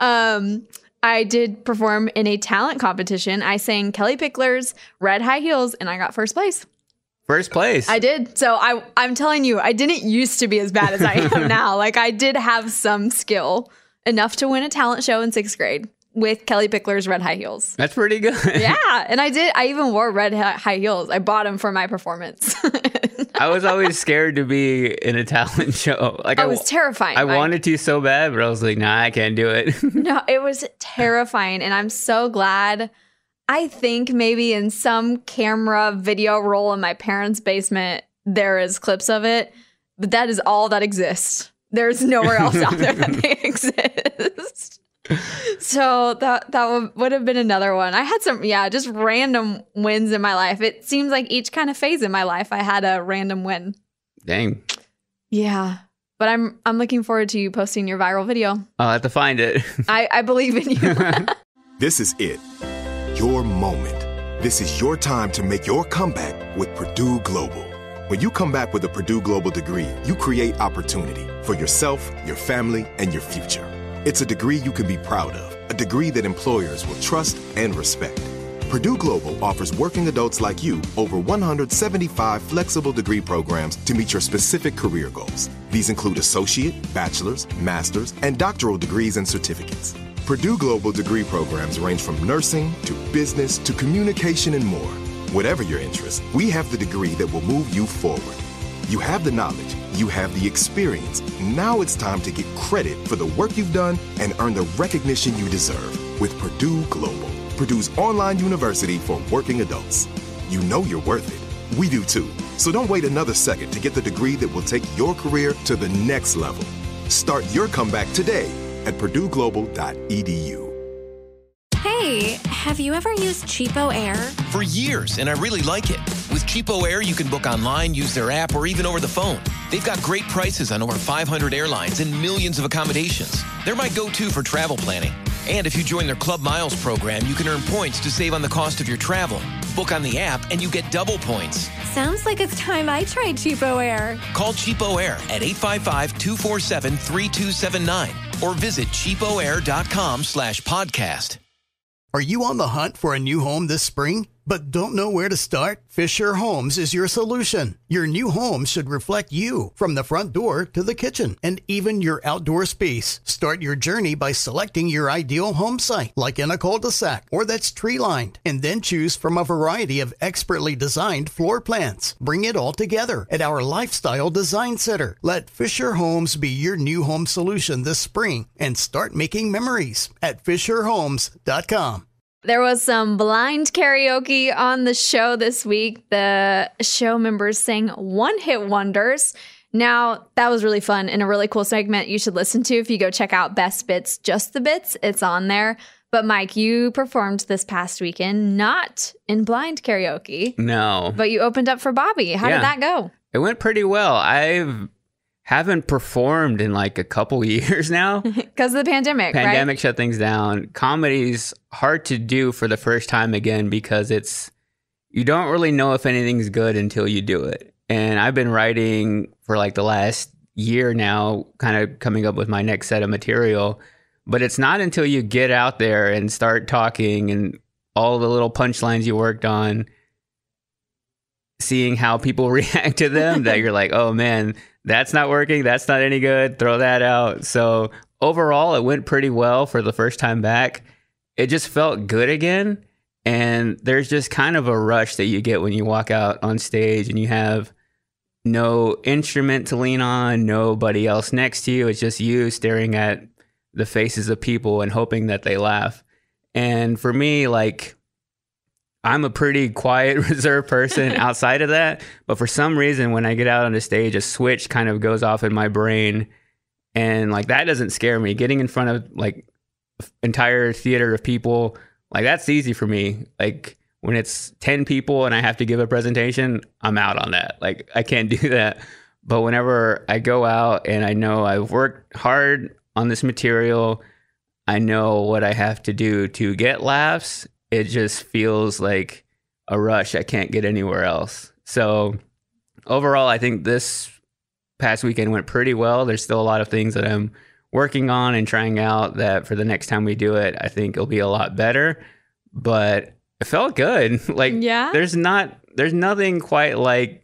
I did perform in a talent competition. I sang Kelly Pickler's Red High Heels, and I got first place. First place. I did. So I'm telling you, I didn't used to be as bad as I am now. Like, I did have some skill enough to win a talent show in 6th grade with Kelly Pickler's Red High Heels. That's pretty good. Yeah. And I did. I even wore red high heels. I bought them for my performance. I was always scared to be in a talent show. Like, it was terrifying. I wanted to so bad, but I was like, nah, I can't do it. No, it was terrifying. And I'm so glad. I think maybe in some camera video roll in my parents' basement, there is clips of it, but that is all that exists. There's nowhere else out there that they exist. So that would have been another one. I had some, just random wins in my life. It seems like each kind of phase in my life, I had a random win. Dang. Yeah. But I'm looking forward to you posting your viral video. I'll have to find it. I believe in you. This is it. Your moment. This is your time to make your comeback with Purdue Global. When you come back with a Purdue Global degree, you create opportunity for yourself, your family, and your future. It's a degree you can be proud of, a degree that employers will trust and respect. Purdue Global offers working adults like you over 175 flexible degree programs to meet your specific career goals. These include associate, bachelor's, master's, and doctoral degrees and certificates. Purdue Global degree programs range from nursing to business to communication and more. Whatever your interest, we have the degree that will move you forward. You have the knowledge, you have the experience. Now it's time to get credit for the work you've done and earn the recognition you deserve with Purdue Global, Purdue's online university for working adults. You know you're worth it. We do too. So don't wait another second to get the degree that will take your career to the next level. Start your comeback today at purdueglobal.edu. Hey, have you ever used Cheapo Air? For years, and I really like it. With Cheapo Air, you can book online, use their app, or even over the phone. They've got great prices on over 500 airlines and millions of accommodations. They're my go-to for travel planning. And if you join their Club Miles program, you can earn points to save on the cost of your travel. Book on the app, and you get double points. Sounds like it's time I tried Cheapo Air. Call Cheapo Air at 855-247-3279 or visit cheapoair.com/podcast. Are you on the hunt for a new home this spring, but don't know where to start? Fisher Homes is your solution. Your new home should reflect you, from the front door to the kitchen, and even your outdoor space. Start your journey by selecting your ideal home site, like in a cul-de-sac or that's tree-lined, and then choose from a variety of expertly designed floor plans. Bring it all together at our Lifestyle Design Center. Let Fisher Homes be your new home solution this spring and start making memories at FisherHomes.com. There was some blind karaoke on the show this week. The show members sang one-hit wonders. Now, that was really fun and a really cool segment you should listen to if you go check out Best Bits, Just the Bits. It's on there. But Mike, you performed this past weekend, not in blind karaoke. No. But you opened up for Bobby. How did that go? It went pretty well. I haven't performed in like a couple years now. Because of the pandemic, right? Pandemic shut things down. Comedy's hard to do for the first time again because you don't really know if anything's good until you do it. And I've been writing for like the last year now, kind of coming up with my next set of material. But it's not until you get out there and start talking and all the little punchlines you worked on, seeing how people react to them, that you're like, oh man, that's not working. That's not any good. Throw that out. So overall, it went pretty well for the first time back. It just felt good again. And there's just kind of a rush that you get when you walk out on stage and you have no instrument to lean on, nobody else next to you. It's just you staring at the faces of people and hoping that they laugh. And for me, like, I'm a pretty quiet, reserved person outside of that. But for some reason, when I get out on the stage, a switch kind of goes off in my brain. And like, that doesn't scare me. Getting in front of like entire theater of people, like that's easy for me. Like when it's 10 people and I have to give a presentation, I'm out on that. Like I can't do that. But whenever I go out and I know I've worked hard on this material, I know what I have to do to get laughs. It just feels like a rush. I can't get anywhere else. So overall, I think this past weekend went pretty well. There's still a lot of things that I'm working on and trying out that for the next time we do it, I think it'll be a lot better. But it felt good. Like, there's nothing quite like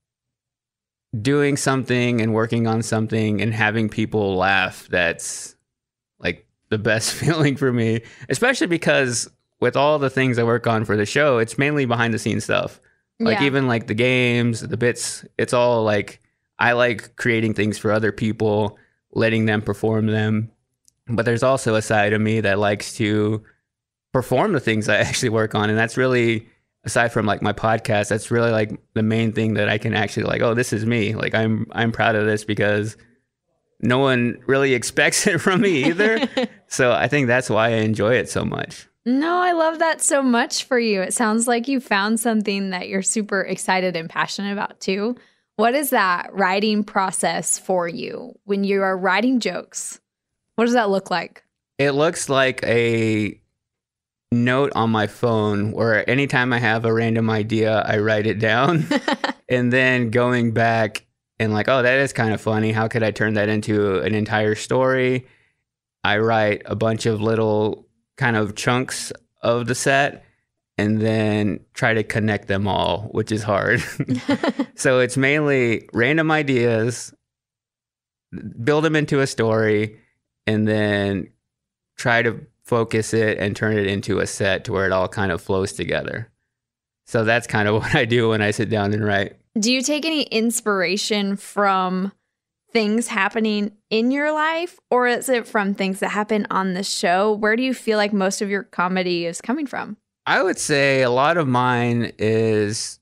doing something and working on something and having people laugh. That's like the best feeling for me, especially because with all the things I work on for the show, it's mainly behind the scenes stuff. Like even like the games, the bits, it's all like, I like creating things for other people, letting them perform them. But there's also a side of me that likes to perform the things I actually work on. And that's really, aside from like my podcast, that's really like the main thing that I can actually like, oh, this is me. Like I'm proud of this because no one really expects it from me either. So I think that's why I enjoy it so much. No, I love that so much for you. It sounds like you found something that you're super excited and passionate about too. What is that writing process for you when you are writing jokes? What does that look like? It looks like a note on my phone where anytime I have a random idea, I write it down and then going back and like, oh, that is kind of funny. How could I turn that into an entire story? I write a bunch of little kind of chunks of the set and then try to connect them all, which is hard. So it's mainly random ideas, build them into a story, and then try to focus it and turn it into a set to where it all kind of flows together. So that's kind of what I do when I sit down and write. Do you take any inspiration from things happening in your life, or is it from things that happen on the show? Where do you feel like most of your comedy is coming from? I would say a lot of mine is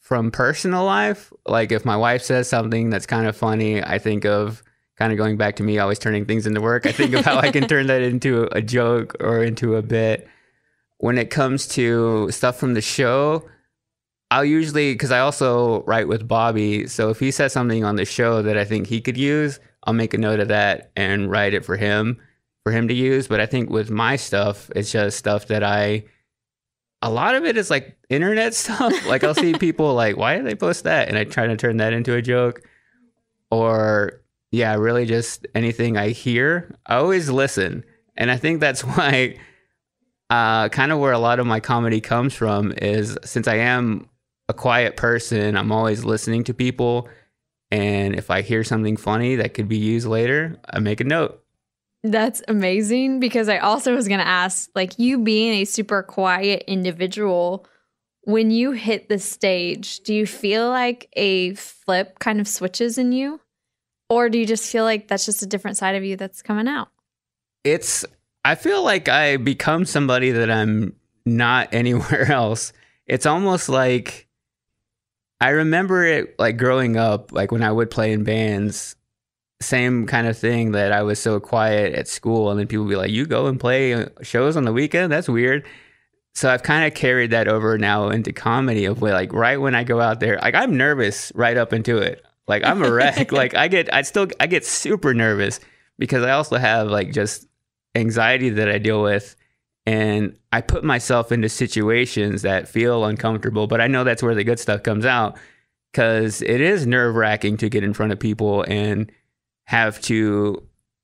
from personal life. Like if my wife says something that's kind of funny, I think of kind of going back to me always turning things into work. I think of how I can turn that into a joke or into a bit. When it comes to stuff from the show, I'll usually, because I also write with Bobby, so if he says something on the show that I think he could use, I'll make a note of that and write it for him to use. But I think with my stuff, it's just stuff that a lot of it is like internet stuff. Like I'll see people like, why did they post that? And I try to turn that into a joke. Or yeah, really just anything I hear. I always listen. And I think that's why kind of where a lot of my comedy comes from is, since I am a quiet person, I'm always listening to people. And if I hear something funny that could be used later, I make a note. That's amazing, because I also was going to ask, like, you being a super quiet individual, when you hit the stage, do you feel like a flip kind of switches in you? Or do you just feel like that's just a different side of you that's coming out? I feel like I become somebody that I'm not anywhere else. It's almost like, I remember it like growing up, like when I would play in bands, same kind of thing, that I was so quiet at school, and then people would be like, you go and play shows on the weekend? That's weird. So I've kind of carried that over now into comedy, of like right when I go out there, like I'm nervous right up into it. Like I'm a wreck. Like I get super nervous, because I also have like just anxiety that I deal with. And I put myself into situations that feel uncomfortable, but I know that's where the good stuff comes out, because it is nerve-wracking to get in front of people and have to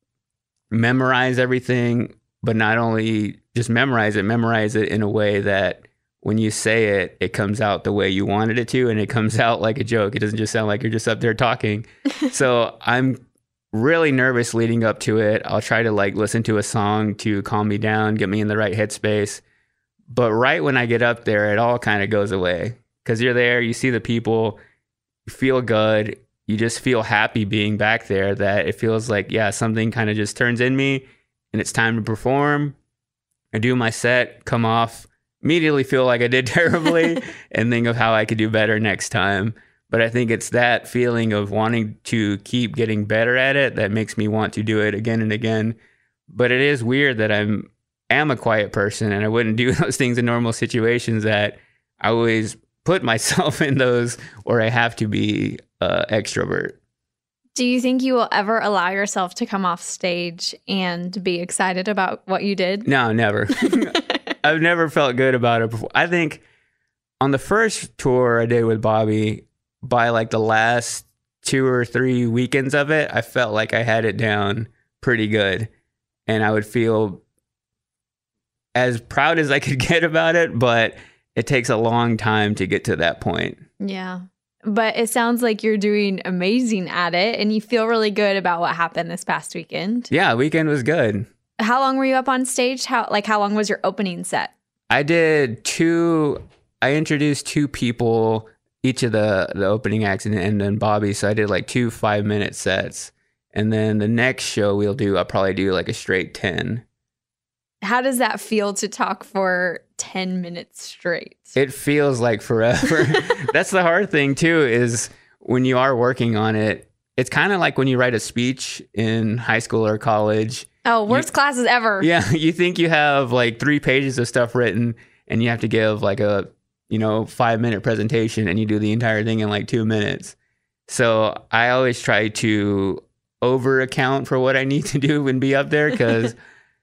memorize everything, but not only just memorize it in a way that when you say it, it comes out the way you wanted it to, and it comes out like a joke. It doesn't just sound like you're just up there talking. So I'm really nervous leading up to it. I'll try to like listen to a song to calm me down, get me in the right headspace. But right when I get up there, it all kind of goes away, because you're there, you see the people, you feel good, you just feel happy being back there, that it feels like, yeah, something kind of just turns in me and it's time to perform. I do my set, come off, immediately feel like I did terribly and think of how I could do better next time. But I think it's that feeling of wanting to keep getting better at it that makes me want to do it again and again. But it is weird that I am a quiet person, and I wouldn't do those things in normal situations, that I always put myself in those where I have to be extrovert. Do you think you will ever allow yourself to come off stage and be excited about what you did? No, never. I've never felt good about it before. I think on the first tour I did with Bobby, by like the last 2 or 3 weekends of it, I felt like I had it down pretty good. And I would feel as proud as I could get about it, but it takes a long time to get to that point. Yeah. But it sounds like you're doing amazing at it, and you feel really good about what happened this past weekend. Yeah, weekend was good. How long were you up on stage? How long was your opening set? I introduced 2 people, each of the opening acts, and then Bobby. So I did like 2 5-minute sets. And then the next show I'll probably do like a straight 10. How does that feel to talk for 10 minutes straight? It feels like forever. That's the hard thing too, is when you are working on it, it's kind of like when you write a speech in high school or college. Oh, worst classes ever. Yeah. You think you have like 3 pages of stuff written, and you have to give like a 5-minute presentation, and you do the entire thing in like 2 minutes. So I always try to over account for what I need to do and be up there, because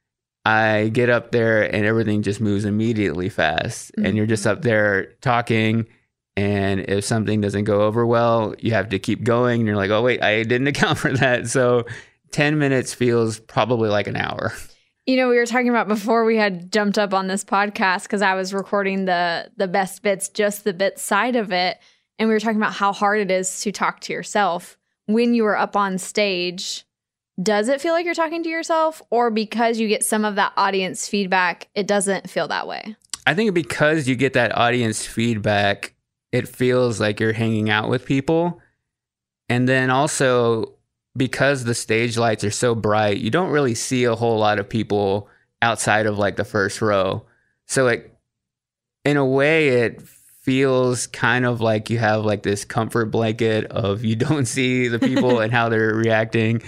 I get up there and everything just moves immediately fast. Mm-hmm. And you're just up there talking, and if something doesn't go over well, you have to keep going, and you're like, oh wait, I didn't account for that. So 10 minutes feels probably like an hour. We were talking about before we had jumped up on this podcast, because I was recording the best bits, just the bit side of it. And we were talking about how hard it is to talk to yourself when you are up on stage. Does it feel like you're talking to yourself, or because you get some of that audience feedback, it doesn't feel that way? I think because you get that audience feedback, it feels like you're hanging out with people. And then also, because the stage lights are so bright, you don't really see a whole lot of people outside of like the first row. So in a way, it feels kind of like you have like this comfort blanket of you don't see the people and how they're reacting.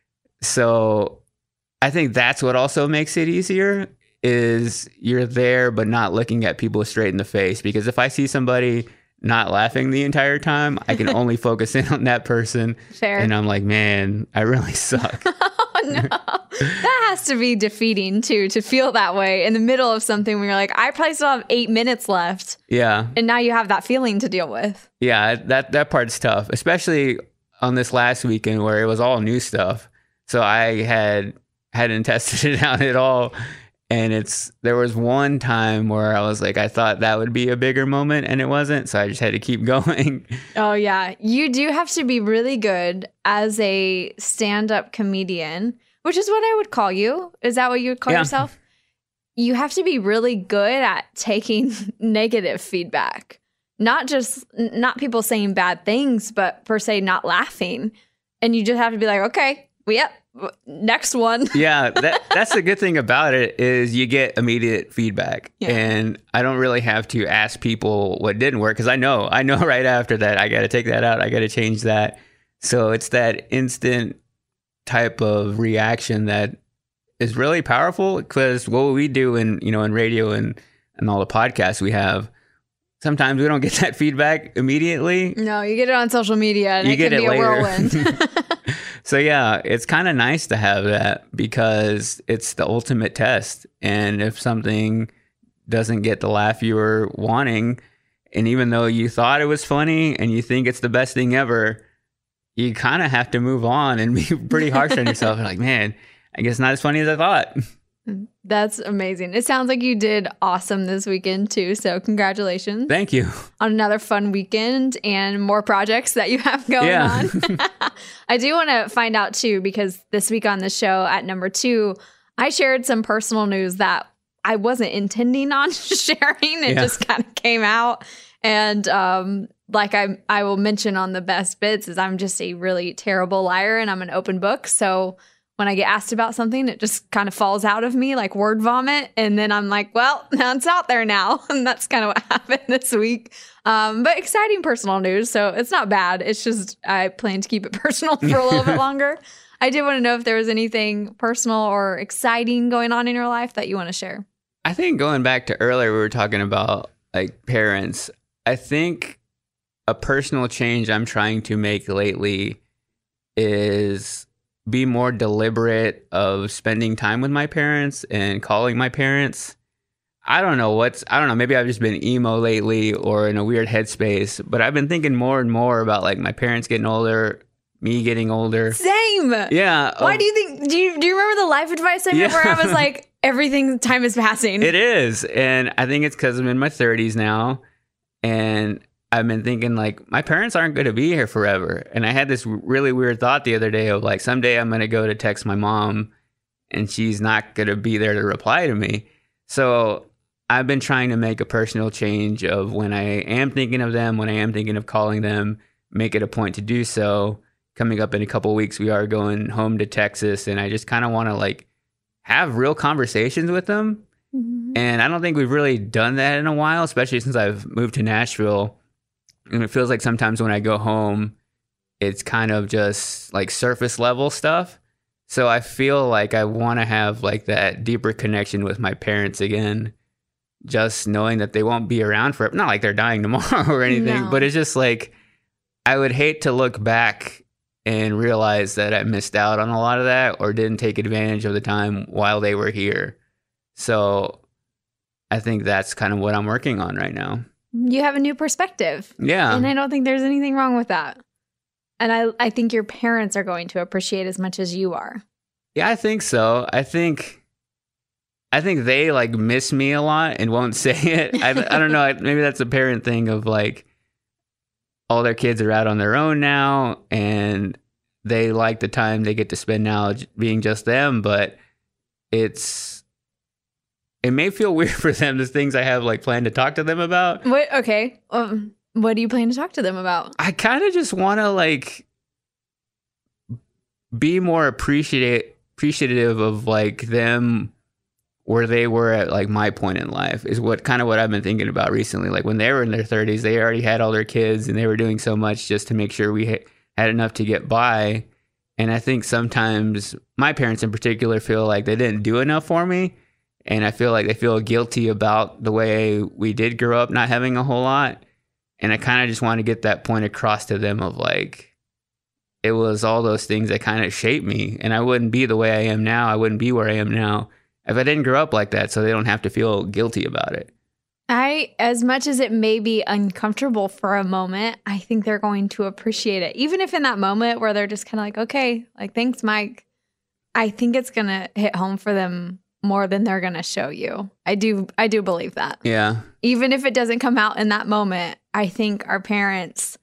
So I think that's what also makes it easier, is you're there but not looking at people straight in the face. Because if I see somebody not laughing the entire time, I can only focus in on that person. Fair. And I'm like, man, I really suck. Oh, no. That has to be defeating, too, to feel that way in the middle of something where you're like, I probably still have 8 minutes left. Yeah. And now you have that feeling to deal with. Yeah, that part's tough, especially on this last weekend where it was all new stuff. So I hadn't tested it out at all. And there was one time where I was like, I thought that would be a bigger moment, and it wasn't. So I just had to keep going. Oh, yeah. You do have to be really good as a stand-up comedian, which is what I would call you. Is that what you would call yourself? You have to be really good at taking negative feedback. Not people saying bad things, but per se not laughing. And you just have to be like, okay, yep. Next one. Yeah, that's the good thing about it, is you get immediate feedback. Yeah. And I don't really have to ask people what didn't work, because I know right after that I got to take that out, I got to change that. So it's that instant type of reaction that is really powerful, because what we do in radio and all the podcasts we have, sometimes we don't get that feedback immediately. No, you get it on social media, and it can be a whirlwind. So yeah, it's kind of nice to have that, because it's the ultimate test. And if something doesn't get the laugh you were wanting, and even though you thought it was funny and you think it's the best thing ever, you kind of have to move on and be pretty harsh on yourself. And like, man, I guess not as funny as I thought. That's amazing. It sounds like you did awesome this weekend too. So congratulations. Thank you. On another fun weekend and more projects that you have going on. I do want to find out too, because this week on the show at number 2, I shared some personal news that I wasn't intending on sharing. It just kind of came out. And like I will mention on the best bits, is I'm just a really terrible liar, and I'm an open book. So when I get asked about something, it just kind of falls out of me like word vomit. And then I'm like, well, now it's out there now. And that's kind of what happened this week. But exciting personal news. So it's not bad. It's just I plan to keep it personal for a little bit longer. I did want to know if there was anything personal or exciting going on in your life that you want to share. I think going back to earlier, we were talking about like parents. I think a personal change I'm trying to make lately is be more deliberate of spending time with my parents and calling my parents. I don't know. Maybe I've just been emo lately or in a weird headspace, but I've been thinking more and more about like my parents getting older, me getting older. Same. Yeah. Why do you think, do you remember the life advice I remember where I was like, time is passing? It is. And I think it's because I'm in my 30s now, and I've been thinking like my parents aren't going to be here forever. And I had this really weird thought the other day of like, someday I'm going to go to text my mom and she's not going to be there to reply to me. So I've been trying to make a personal change of when I am thinking of them, when I am thinking of calling them, make it a point to do so. Coming up in a couple of weeks, we are going home to Texas, and I just kind of want to like have real conversations with them. Mm-hmm. And I don't think we've really done that in a while, especially since I've moved to Nashville. And it feels like sometimes when I go home, it's kind of just like surface level stuff. So I feel like I want to have like that deeper connection with my parents again, just knowing that they won't be around forever. Not like they're dying tomorrow or anything, but it's just like, I would hate to look back and realize that I missed out on a lot of that or didn't take advantage of the time while they were here. So I think that's kind of what I'm working on right now. You have a new perspective. Yeah. And I don't think there's anything wrong with that. And I think your parents are going to appreciate as much as you are. Yeah, I think so. I think they like miss me a lot and won't say it. I don't know. Maybe that's a parent thing of like all their kids are out on their own now and they like the time they get to spend now being just them. But it may feel weird for them, the things I have like planned to talk to them about. What? Okay. What do you plan to talk to them about? I kind of just want to like be more appreciative of like them where they were at like my point in life is what I've been thinking about recently. Like when they were in their 30s, they already had all their kids and they were doing so much just to make sure we had enough to get by. And I think sometimes my parents in particular feel like they didn't do enough for me. And I feel like they feel guilty about the way we did grow up, not having a whole lot. And I kind of just want to get that point across to them of like, it was all those things that kind of shaped me. And I wouldn't be the way I am now. I wouldn't be where I am now if I didn't grow up like that, so they don't have to feel guilty about it. As much as it may be uncomfortable for a moment, I think they're going to appreciate it. Even if in that moment where they're just kind of like, okay, like, thanks, Mike. I think it's going to hit home for them more than they're going to show you. I do believe that. Yeah. Even if it doesn't come out in that moment, I think our parents,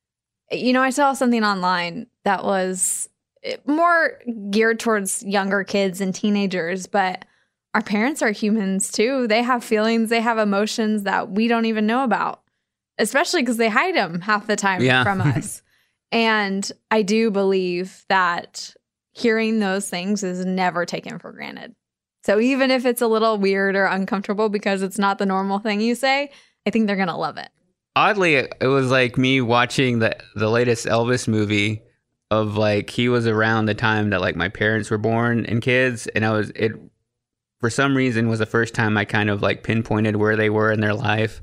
I saw something online that was more geared towards younger kids and teenagers, but our parents are humans too. They have feelings, they have emotions that we don't even know about, especially because they hide them half the time from us. And I do believe that hearing those things is never taken for granted. So even if it's a little weird or uncomfortable because it's not the normal thing you say, I think they're going to love it. Oddly, it was like me watching the latest Elvis movie of like, he was around the time that like my parents were born and kids. And it for some reason was the first time I kind of like pinpointed where they were in their life.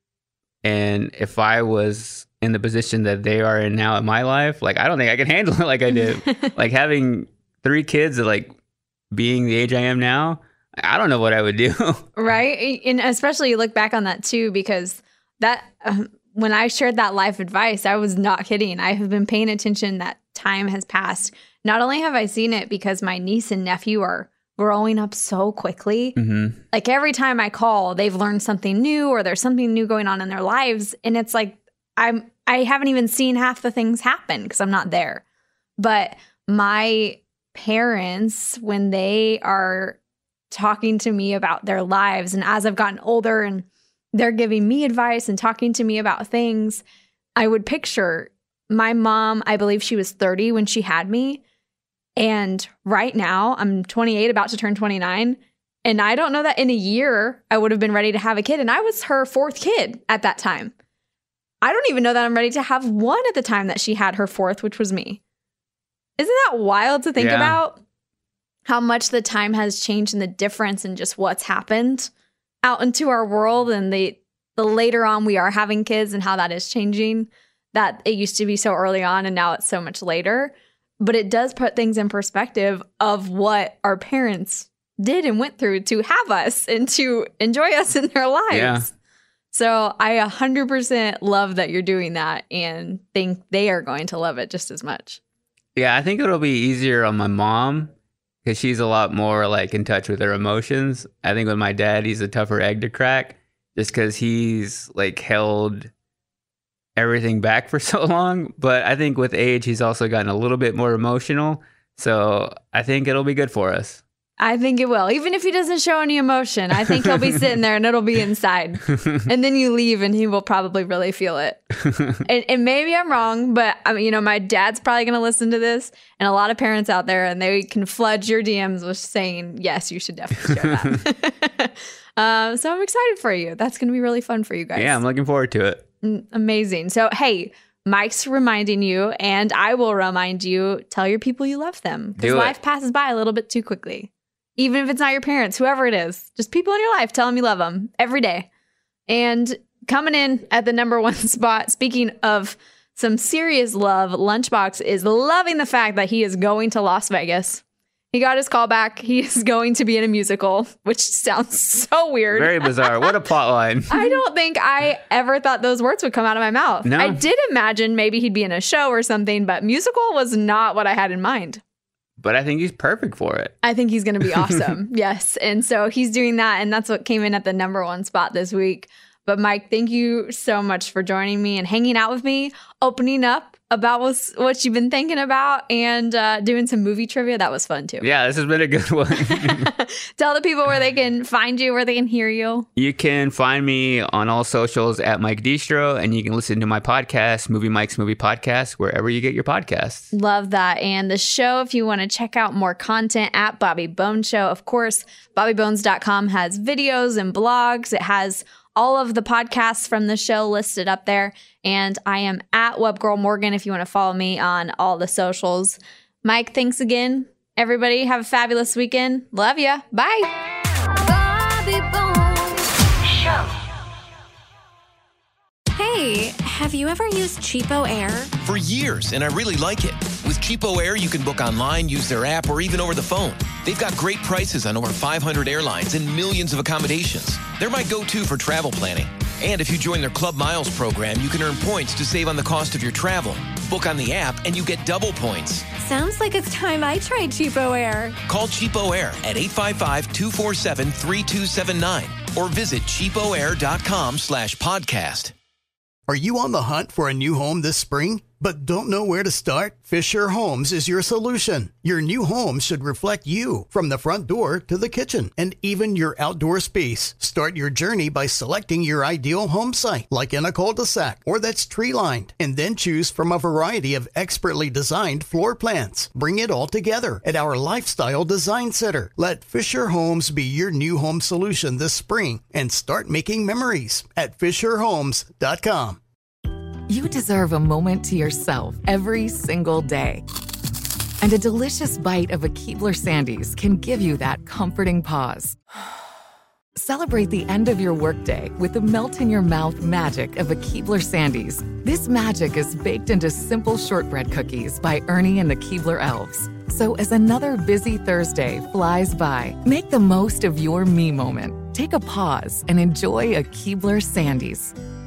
And if I was in the position that they are in now in my life, like, I don't think I can handle it like I did. Like having 3 kids, like being the age I am now, I don't know what I would do. Right. And especially you look back on that too, because that when I shared that life advice, I was not kidding. I have been paying attention. That time has passed. Not only have I seen it because my niece and nephew are growing up so quickly. Mm-hmm. Like every time I call, they've learned something new or there's something new going on in their lives. And it's like, I haven't even seen half the things happen because I'm not there. But my parents, when they are talking to me about their lives, and as I've gotten older and they're giving me advice and talking to me about things, I would picture my mom. I believe she was 30 when she had me. And right now I'm 28, about to turn 29. And I don't know that in a year I would have been ready to have a kid. And I was her 4th kid at that time. I don't even know that I'm ready to have one at the time that she had her 4th, which was me. Isn't that wild to think about? How much the time has changed and the difference in just what's happened out into our world, and the later on we are having kids and how that is changing, that it used to be so early on and now it's so much later. But it does put things in perspective of what our parents did and went through to have us and to enjoy us in their lives. Yeah. So I 100% love that you're doing that and think they are going to love it just as much. Yeah, I think it'll be easier on my mom because she's a lot more like in touch with her emotions. I think with my dad, he's a tougher egg to crack just because he's like held everything back for so long. But I think with age, he's also gotten a little bit more emotional. So I think it'll be good for us. I think it will. Even if he doesn't show any emotion, I think he'll be sitting there and it'll be inside. And then you leave and he will probably really feel it. And maybe I'm wrong, but I mean, my dad's probably going to listen to this, and a lot of parents out there, and they can flood your DMs with saying, yes, you should definitely share that. So I'm excited for you. That's going to be really fun for you guys. Yeah, I'm looking forward to it. Amazing. So, hey, Mike's reminding you, and I will remind you, tell your people you love them. Because life passes by a little bit too quickly. Even if it's not your parents, whoever it is, just people in your life, tell them you love them every day. And coming in at the number 1 spot, speaking of some serious love, Lunchbox is loving the fact that he is going to Las Vegas. He got his call back. He is going to be in a musical, which sounds so weird. Very bizarre. What a plot line. I don't think I ever thought those words would come out of my mouth. No. I did imagine maybe he'd be in a show or something, but musical was not what I had in mind. But I think he's perfect for it. I think he's going to be awesome. Yes. And so he's doing that. And that's what came in at the number 1 spot this week. But Mike, thank you so much for joining me and hanging out with me, opening up about what you've been thinking about, and doing some movie trivia. That was fun too. Yeah, this has been a good one. Tell the people where they can find you, where they can hear you. You can find me on all socials at Mike Distro, and you can listen to my podcast, Movie Mike's Movie Podcast, wherever you get your podcasts. Love that. And the show, if you want to check out more content, at Bobby Bones Show. Of course, BobbyBones.com has videos and blogs. It has all of the podcasts from the show listed up there. And I am at Webgirl Morgan if you want to follow me on all the socials. Mike, thanks again. Everybody have a fabulous weekend. Love ya. Bye. Bobby Bones Show. Hey, have you ever used Cheapo Air? For years, and I really like it. With Cheapo Air, you can book online, use their app, or even over the phone. They've got great prices on over 500 airlines and millions of accommodations. They're my go-to for travel planning. And if you join their Club Miles program, you can earn points to save on the cost of your travel. Book on the app, and you get double points. Sounds like it's time I tried Cheapo Air. Call Cheapo Air at 855-247-3279 or visit cheapoair.com/podcast. Are you on the hunt for a new home this spring, but don't know where to start? Fisher Homes is your solution. Your new home should reflect you, from the front door to the kitchen and even your outdoor space. Start your journey by selecting your ideal home site, like in a cul-de-sac or that's tree-lined, and then choose from a variety of expertly designed floor plans. Bring it all together at our Lifestyle Design Center. Let Fisher Homes be your new home solution this spring and start making memories at FisherHomes.com. You deserve a moment to yourself every single day. And a delicious bite of a Keebler Sandies can give you that comforting pause. Celebrate the end of your workday with the melt-in-your-mouth magic of a Keebler Sandies. This magic is baked into simple shortbread cookies by Ernie and the Keebler Elves. So as another busy Thursday flies by, make the most of your me moment. Take a pause and enjoy a Keebler Sandies.